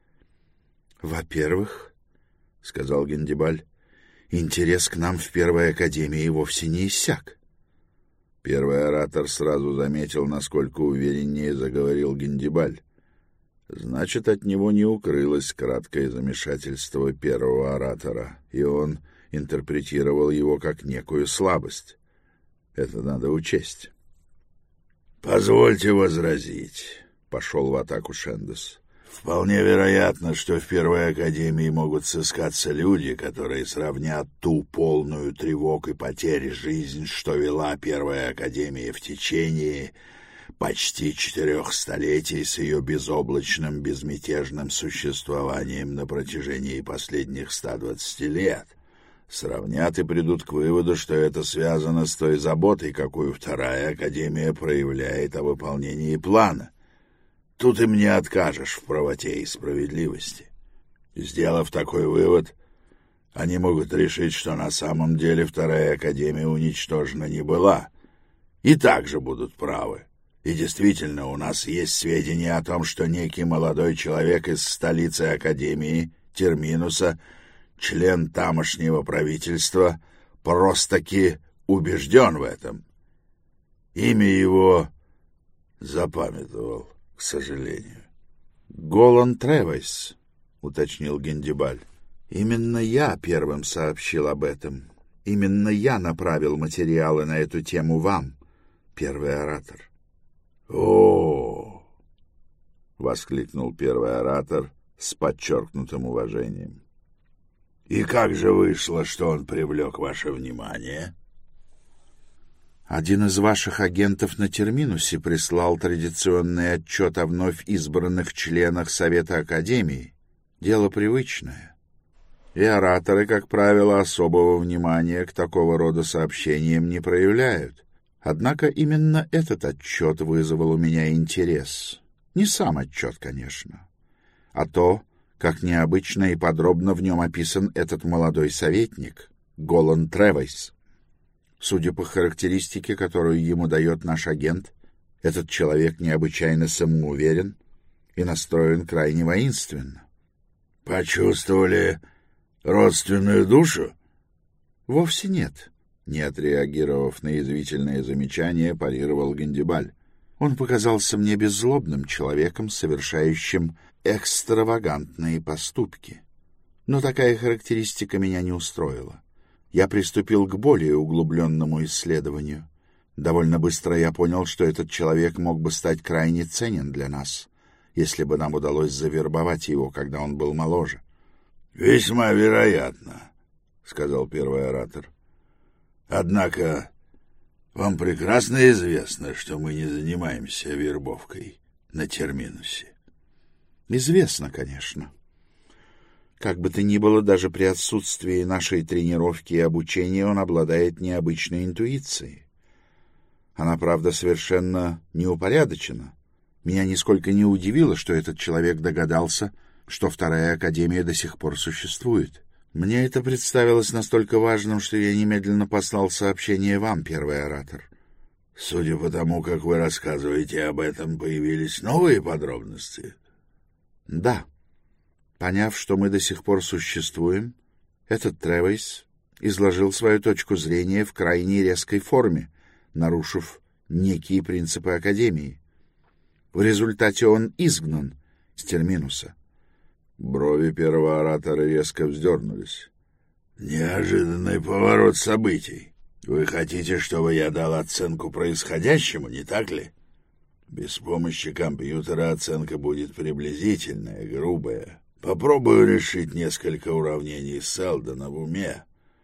— Во-первых, — сказал Гендибаль, — интерес к нам в Первой Академии вовсе не иссяк. Первый оратор сразу заметил, насколько увереннее заговорил Гендибаль. Значит, от него не укрылось краткое замешательство первого оратора, и он интерпретировал его как некую слабость. Это надо учесть. — Позвольте возразить, — пошел в атаку Шендес. — Вполне вероятно, что в Первой Академии могут сыскаться люди, которые сравнят ту полную тревог и потерь жизнь, что вела Первая Академия в течение почти четырех столетий с ее безоблачным, безмятежным существованием на протяжении последних ста двадцати лет. Сравнят и придут к выводу, что это связано с той заботой, какую Вторая Академия проявляет о выполнении плана. Тут им не откажешь в правоте и справедливости. Сделав такой вывод, они могут решить, что на самом деле Вторая Академия уничтожена не была, и также будут правы. И действительно, у нас есть сведения о том, что некий молодой человек из столицы Академии, Терминуса, член тамошнего правительства, просто-таки убежден в этом. Имя его запамятовал, к сожалению. — Голан Тревайс, — уточнил Гендибаль. — Именно я первым сообщил об этом. Именно я направил материалы на эту тему вам, первый оратор. — О! — воскликнул первый оратор с подчеркнутым уважением. — И как же вышло, что он привлек ваше внимание? — Один из ваших агентов на Терминусе прислал традиционный отчет о вновь избранных членах Совета Академии. Дело привычное. И ораторы, как правило, особого внимания к такого рода сообщениям не проявляют. Однако именно этот отчет вызвал у меня интерес. Не сам отчет, конечно, а то, как необычно и подробно в нем описан этот молодой советник, Голан Тревайс. Судя по характеристике, которую ему дает наш агент, этот человек необычайно самоуверен и настроен крайне воинственно. — Почувствовали родственную душу? — Вовсе нет. Не отреагировав на язвительное замечание, парировал Гендибаль. Он показался мне беззлобным человеком, совершающим экстравагантные поступки. Но такая характеристика меня не устроила. Я приступил к более углубленному исследованию. Довольно быстро я понял, что этот человек мог бы стать крайне ценен для нас, если бы нам удалось завербовать его, когда он был моложе. — Весьма вероятно, — сказал первый оратор. — Однако вам прекрасно известно, что мы не занимаемся вербовкой на Терминусе. — Известно, конечно. Как бы то ни было, даже при отсутствии нашей тренировки и обучения он обладает необычной интуицией. Она, правда, совершенно неупорядочена. Меня нисколько не удивило, что этот человек догадался, что Вторая Академия до сих пор существует. Мне это представилось настолько важным, что я немедленно послал сообщение вам, первый оратор. — Судя по тому, как вы рассказываете об этом, появились новые подробности? — Да. Поняв, что мы до сих пор существуем, этот Тревайс изложил свою точку зрения в крайне резкой форме, нарушив некие принципы Академии. В результате он изгнан с Терминуса. Брови первого оратора резко вздернулись. — Неожиданный поворот событий. Вы хотите, чтобы я дал оценку происходящему, не так ли? Без помощи компьютера оценка будет приблизительная, грубая. Попробую решить несколько уравнений Селдона в уме.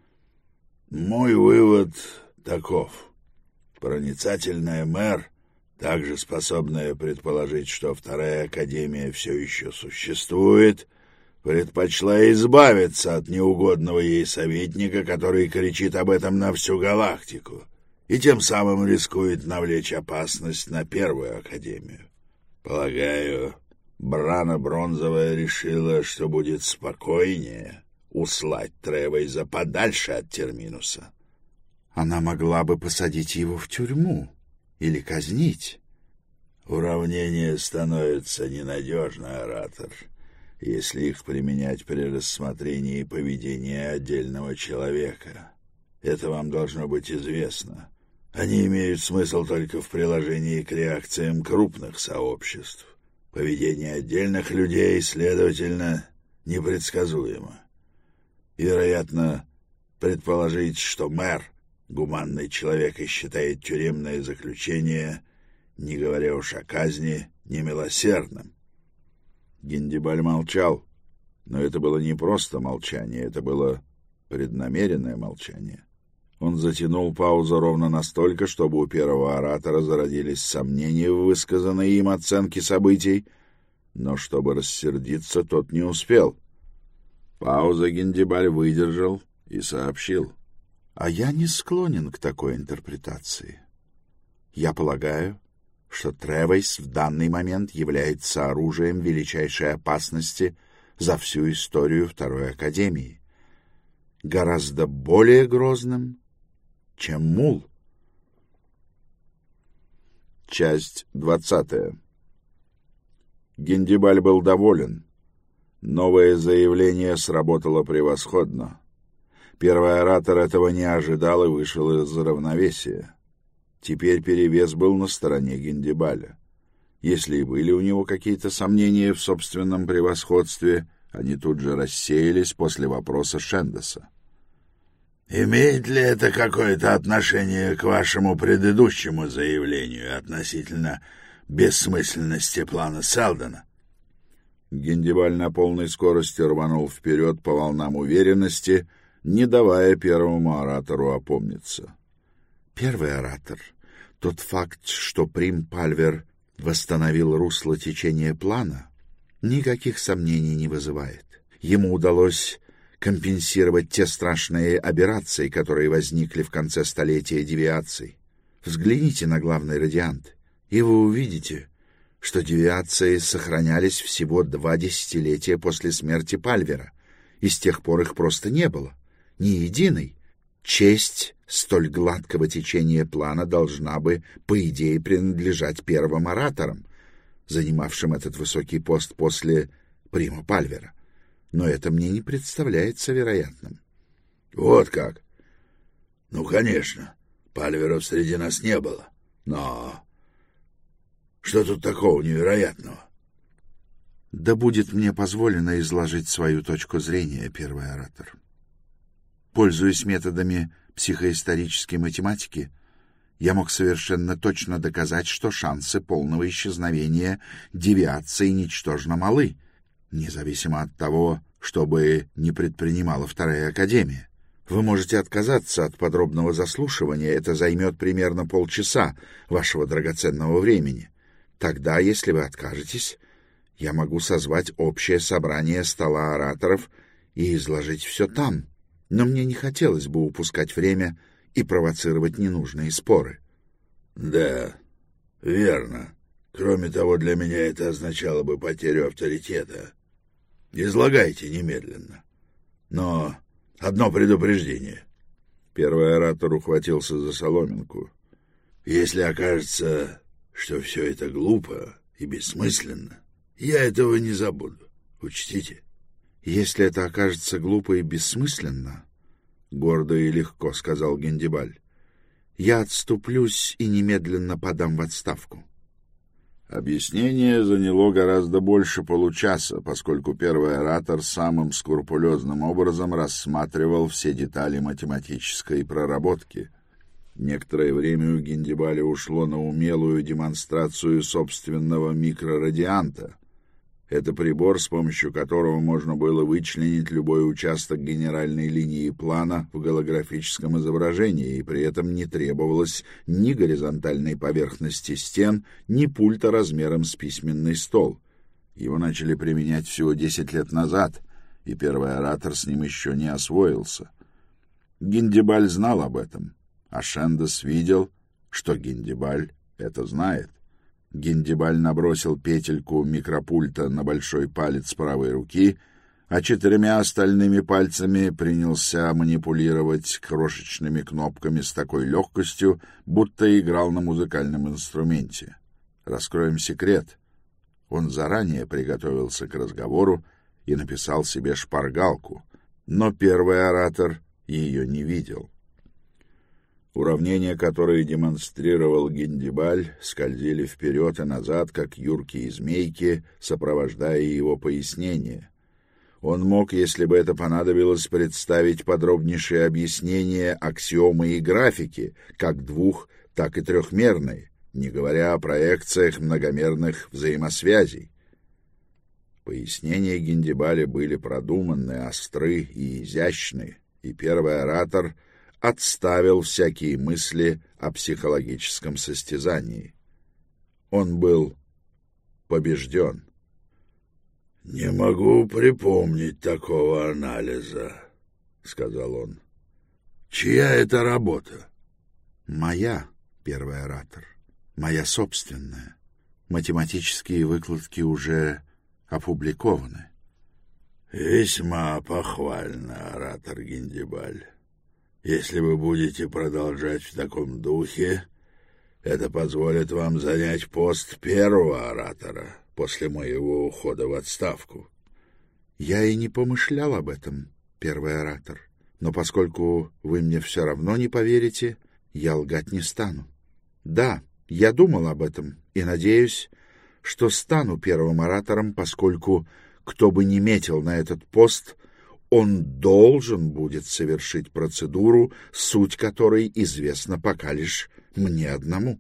Мой вывод таков. Проницательная мэр, также способная предположить, что Вторая Академия все еще существует, предпочла избавиться от неугодного ей советника, который кричит об этом на всю галактику, и тем самым рискует навлечь опасность на Первую Академию. Полагаю, Брана Бронзовая решила, что будет спокойнее услать Тревейза подальше от Терминуса. Она могла бы посадить его в тюрьму или казнить. Уравнения становятся ненадежны, оратор, если их применять при рассмотрении поведения отдельного человека. Это вам должно быть известно. Они имеют смысл только в приложении к реакциям крупных сообществ. Поведение отдельных людей, следовательно, непредсказуемо. Вероятно, предположить, что мэр гуманный человек и считает тюремное заключение, не говоря уж о казни, немилосердным. Гиндибаль молчал, но это было не просто молчание, это было преднамеренное молчание. Он затянул паузу ровно настолько, чтобы у первого оратора зародились сомнения в высказанной им оценке событий, но чтобы рассердиться, тот не успел. Пауза Гиндибаль выдержал и сообщил: «А я не склонен к такой интерпретации. Я полагаю, что Тревейс в данный момент является оружием величайшей опасности за всю историю Второй Академии, гораздо более грозным, чем Мул». Часть двадцатая. Гиндибаль был доволен. Новое заявление сработало превосходно. Первый оратор этого не ожидал и вышел из равновесия. Теперь перевес был на стороне Гиндибаля. Если и были у него какие-то сомнения в собственном превосходстве, они тут же рассеялись после вопроса Шендеса. «Имеет ли это какое-то отношение к вашему предыдущему заявлению относительно бессмысленности плана Селдона?» Гиндибаль на полной скорости рванул вперед по волнам уверенности, не давая первому оратору опомниться. «Первый оратор, тот факт, что Прим Пальвер восстановил русло течения плана, никаких сомнений не вызывает. Ему удалось компенсировать те страшные аберрации, которые возникли в конце столетия девиаций. Взгляните на главный радиант, и вы увидите, что девиации сохранялись всего два десятилетия после смерти Пальвера, и с тех пор их просто не было, ни единой. Честь столь гладкого течения плана должна бы, по идее, принадлежать первым ораторам, занимавшим этот высокий пост после Прима Пальвера. Но это мне не представляется вероятным. — Вот как? Ну, конечно, Пальверов среди нас не было. Но что тут такого невероятного? — Да будет мне позволено изложить свою точку зрения, первый оратор. Пользуясь методами психоисторической математики, я мог совершенно точно доказать, что шансы полного исчезновения девиации ничтожно малы, независимо от того, что бы ни предпринимала Вторая Академия. Вы можете отказаться от подробного заслушивания, это займет примерно полчаса вашего драгоценного времени. Тогда, если вы откажетесь, я могу созвать общее собрание стола ораторов и изложить все там. Но мне не хотелось бы упускать время и провоцировать ненужные споры. — Да, верно. Кроме того, для меня это означало бы потерю авторитета. Излагайте немедленно. Но одно предупреждение. Первый оратор ухватился за соломинку. Если окажется, что все это глупо и бессмысленно, я этого не забуду. Учтите. «Если это окажется глупо и бессмысленно, — гордо и легко сказал Гиндибаль, — я отступлюсь и немедленно подам в отставку». Объяснение заняло гораздо больше получаса, поскольку первый оратор самым скрупулезным образом рассматривал все детали математической проработки. Некоторое время у Гиндибаля ушло на умелую демонстрацию собственного микрорадианта. Это прибор, с помощью которого можно было вычленить любой участок генеральной линии плана в голографическом изображении, и при этом не требовалось ни горизонтальной поверхности стен, ни пульта размером с письменный стол. Его начали применять всего десять лет назад, и первый оратор с ним еще не освоился. Гиндибаль знал об этом, а Шендес видел, что Гиндибаль это знает. Гиндибаль набросил петельку микропульта на большой палец правой руки, а четырьмя остальными пальцами принялся манипулировать крошечными кнопками с такой легкостью, будто играл на музыкальном инструменте. Раскроем секрет. Он заранее приготовился к разговору и написал себе шпаргалку, но первый оратор ее не видел. Уравнения, которые демонстрировал Гиндибаль, скользили вперед и назад, как юркие змейки, сопровождая его пояснения. Он мог, если бы это понадобилось, представить подробнейшие объяснения аксиомы и графики, как двух, так и трехмерной, не говоря о проекциях многомерных взаимосвязей. Пояснения Гиндибаля были продуманны, остры и изящны, и первый оратор отставил всякие мысли о психологическом состязании. Он был побежден. — Не могу припомнить такого анализа, — сказал он. — Чья это работа? — Моя, первый оратор, моя собственная. Математические выкладки уже опубликованы. — Весьма похвально, оратор Гиндибаль. Если вы будете продолжать в таком духе, это позволит вам занять пост первого оратора после моего ухода в отставку. Я и не помышлял об этом, первый оратор, но поскольку вы мне все равно не поверите, я лгать не стану. Да, я думал об этом и надеюсь, что стану первым оратором, поскольку кто бы ни метил на этот пост, он должен будет совершить процедуру, суть которой известна пока лишь мне одному.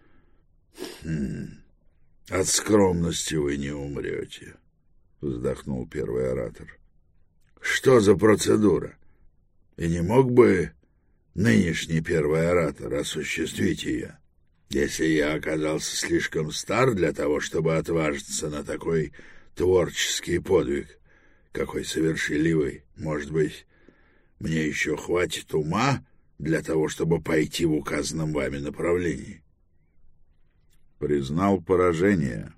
Хм, от скромности вы не умрете, вздохнул первый оратор. Что за процедура? И не мог бы нынешний первый оратор осуществить ее? Если я оказался слишком стар для того, чтобы отважиться на такой творческий подвиг, какой совершили вы, может быть, мне еще хватит ума для того, чтобы пойти в указанном вами направлении? Признал поражение.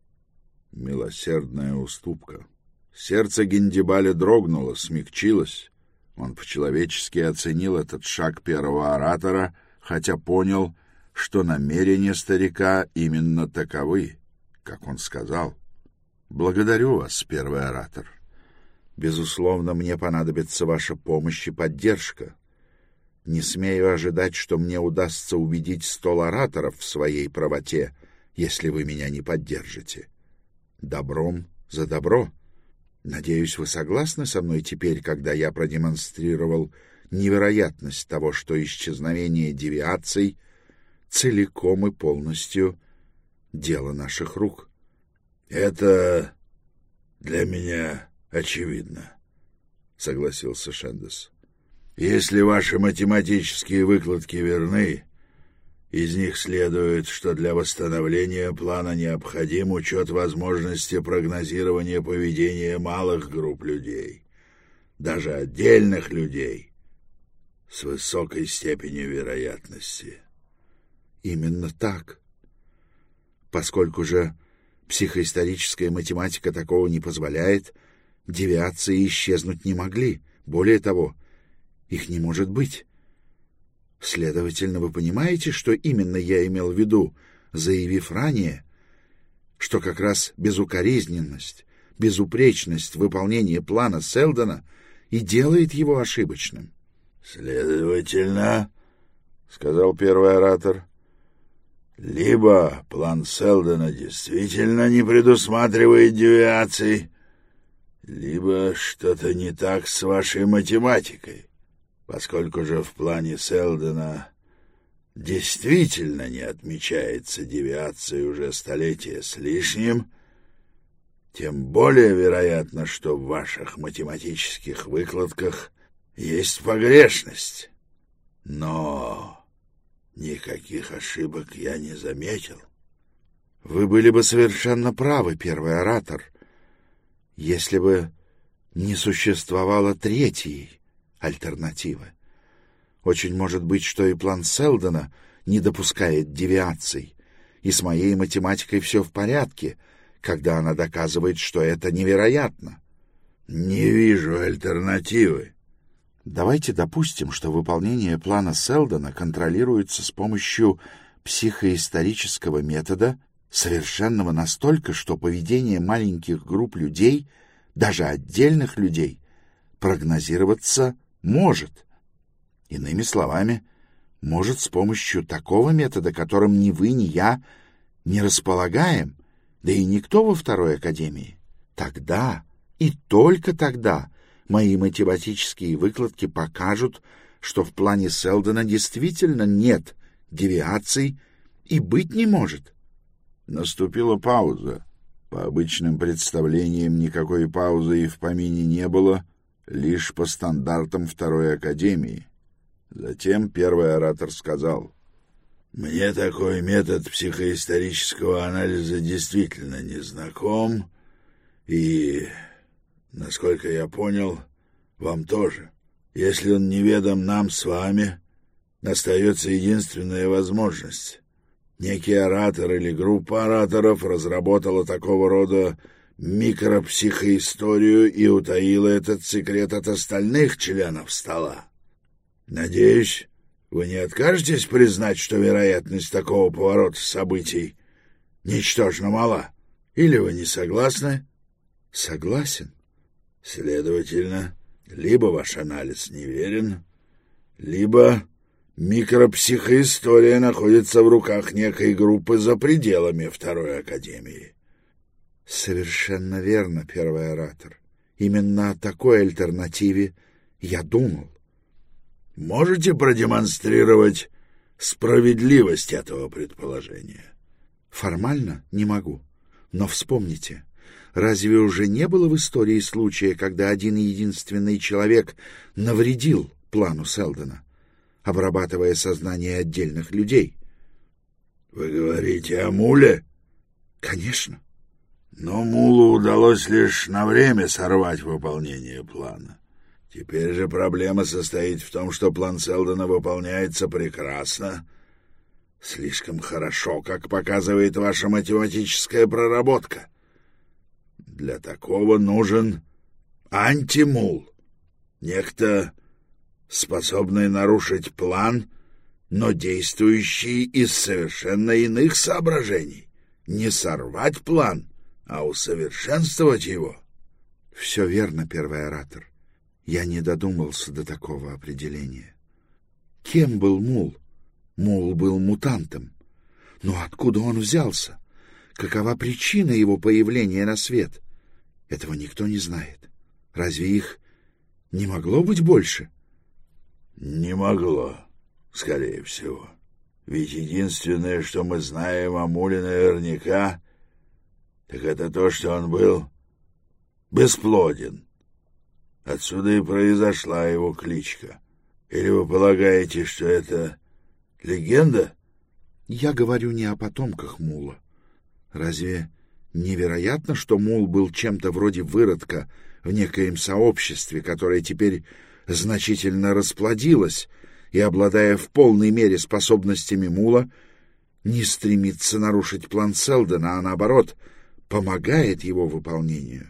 Милосердная уступка. Сердце Гиндибаля дрогнуло, смягчилось. Он по-человечески оценил этот шаг первого оратора, хотя понял, что намерения старика именно таковы, как он сказал. «Благодарю вас, первый оратор. Безусловно, мне понадобится ваша помощь и поддержка. Не смею ожидать, что мне удастся убедить стол ораторов в своей правоте, если вы меня не поддержите. Добром за добро. Надеюсь, вы согласны со мной теперь, когда я продемонстрировал невероятность того, что исчезновение девиаций целиком и полностью дело наших рук. Это для меня очевидно, согласился Шендес. Если ваши математические выкладки верны, из них следует, что для восстановления плана необходим учет возможности прогнозирования поведения малых групп людей, даже отдельных людей, с высокой степенью вероятности. Именно так. Поскольку же психоисторическая математика такого не позволяет, девиации исчезнуть не могли. Более того, их не может быть. Следовательно, вы понимаете, что именно я имел в виду, заявив ранее, что как раз безукоризненность, безупречность выполнения плана Селдона и делает его ошибочным. — Следовательно, — сказал первый оратор, — либо план Селдона действительно не предусматривает девиаций, либо что-то не так с вашей математикой. Поскольку же в плане Селдона действительно не отмечается девиация уже столетия с лишним, тем более вероятно, что в ваших математических выкладках есть погрешность. Но никаких ошибок я не заметил. Вы были бы совершенно правы, первый оратор, если бы не существовало третьей альтернативы. Очень может быть, что и план Селдона не допускает девиаций, и с моей математикой все в порядке, когда она доказывает, что это невероятно. Не вижу альтернативы. Давайте допустим, что выполнение плана Селдона контролируется с помощью психоисторического метода, совершенного настолько, что поведение маленьких групп людей, даже отдельных людей, прогнозироваться может. Иными словами, может с помощью такого метода, которым ни вы, ни я не располагаем, да и никто во Второй Академии. Тогда и только тогда мои математические выкладки покажут, что в плане Селдона действительно нет девиаций и быть не может. Наступила пауза. По обычным представлениям никакой паузы и в помине не было, лишь по стандартам Второй Академии. Затем первый оратор сказал: «Мне такой метод психоисторического анализа действительно не знаком, и, насколько я понял, вам тоже. Если он неведом нам с вами, остается единственная возможность. Некий оратор или группа ораторов разработала такого рода микропсихоисторию и утаила этот секрет от остальных членов стола. Надеюсь, вы не откажетесь признать, что вероятность такого поворота событий ничтожно мала? Или вы не согласны?» «Согласен». «Следовательно, либо ваш анализ неверен, либо микропсихоистория находится в руках некой группы за пределами Второй Академии». «Совершенно верно, первый оратор. Именно о такой альтернативе я думал». «Можете продемонстрировать справедливость этого предположения?» «Формально не могу. Но вспомните, разве уже не было в истории случая, когда один единственный человек навредил плану Селдона, обрабатывая сознание отдельных людей?» «Вы говорите о Муле?» «Конечно». «Но Мулу удалось лишь на время сорвать выполнение плана. Теперь же проблема состоит в том, что план Селдона выполняется прекрасно, слишком хорошо, как показывает ваша математическая проработка. Для такого нужен антимул, некто, способный нарушить план, но действующий из совершенно иных соображений. Не сорвать план, а усовершенствовать его». «Все верно, первый оратор. Я не додумался до такого определения. Кем был Мул? Мул был мутантом. Но откуда он взялся? Какова причина его появления на свет? Этого никто не знает. Разве их не могло быть больше?» «Не могло, скорее всего. Ведь единственное, что мы знаем о Муле наверняка, так это то, что он был бесплоден. Отсюда и произошла его кличка. Или вы полагаете, что это легенда?» «Я говорю не о потомках Мула. Разве невероятно, что Мул был чем-то вроде выродка в некоем сообществе, которое теперь значительно расплодилось и, обладая в полной мере способностями Мула, не стремится нарушить план Селдона, а наоборот, помогает его выполнению?»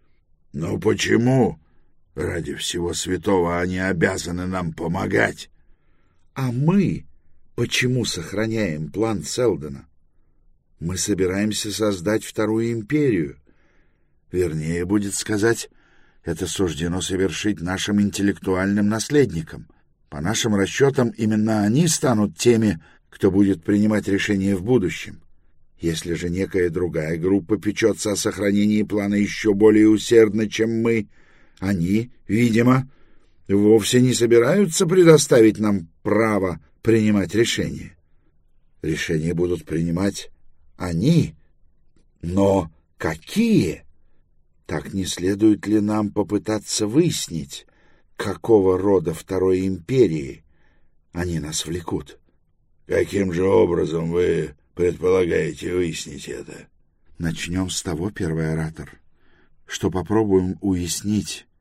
«Но почему? Ради всего святого они обязаны нам помогать». «А мы почему сохраняем план Селдона? Мы собираемся создать Вторую Империю. Вернее, будет сказать, это суждено совершить нашим интеллектуальным наследникам. По нашим расчетам, именно они станут теми, кто будет принимать решения в будущем. Если же некая другая группа печется о сохранении плана еще более усердно, чем мы, они, видимо, вовсе не собираются предоставить нам право принимать решения. Решения будут принимать они. Но какие? Так не следует ли нам попытаться выяснить, какого рода Второй Империи они нас влекут?» «Каким же образом вы предполагаете выяснить это?» «Начнем с того, первый оратор, что попробуем уяснить,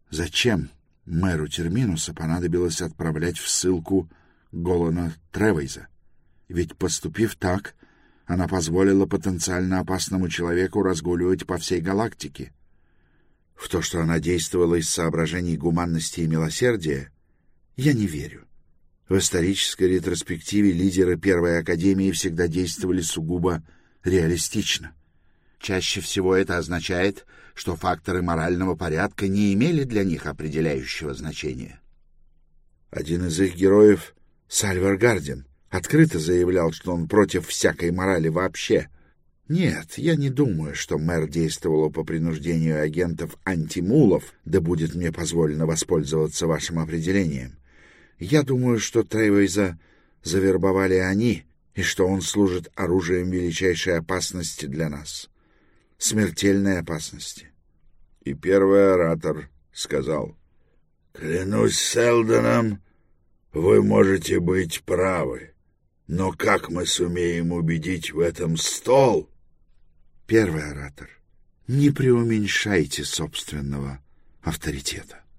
Зачем мэру Терминуса понадобилось отправлять в ссылку Голана Тревейза? Ведь, поступив так, она позволила потенциально опасному человеку разгуливать по всей галактике. В то, что она действовала из соображений гуманности и милосердия, я не верю. В исторической ретроспективе лидеры Первой Академии всегда действовали сугубо реалистично. Чаще всего это означает, что факторы морального порядка не имели для них определяющего значения. Один из их героев, Сальвар Гардин, открыто заявлял, что он против всякой морали вообще. Нет, я не думаю, что мэр действовал по принуждению агентов антимулов, да будет мне позволено воспользоваться вашим определением. Я думаю, что Тревейза завербовали они, и что он служит оружием величайшей опасности для нас. Смертельной опасности. И первый оратор сказал: «Клянусь Селдоном, вы можете быть правы, но как мы сумеем убедить в этом стол?» Первый оратор, не преуменьшайте собственного авторитета.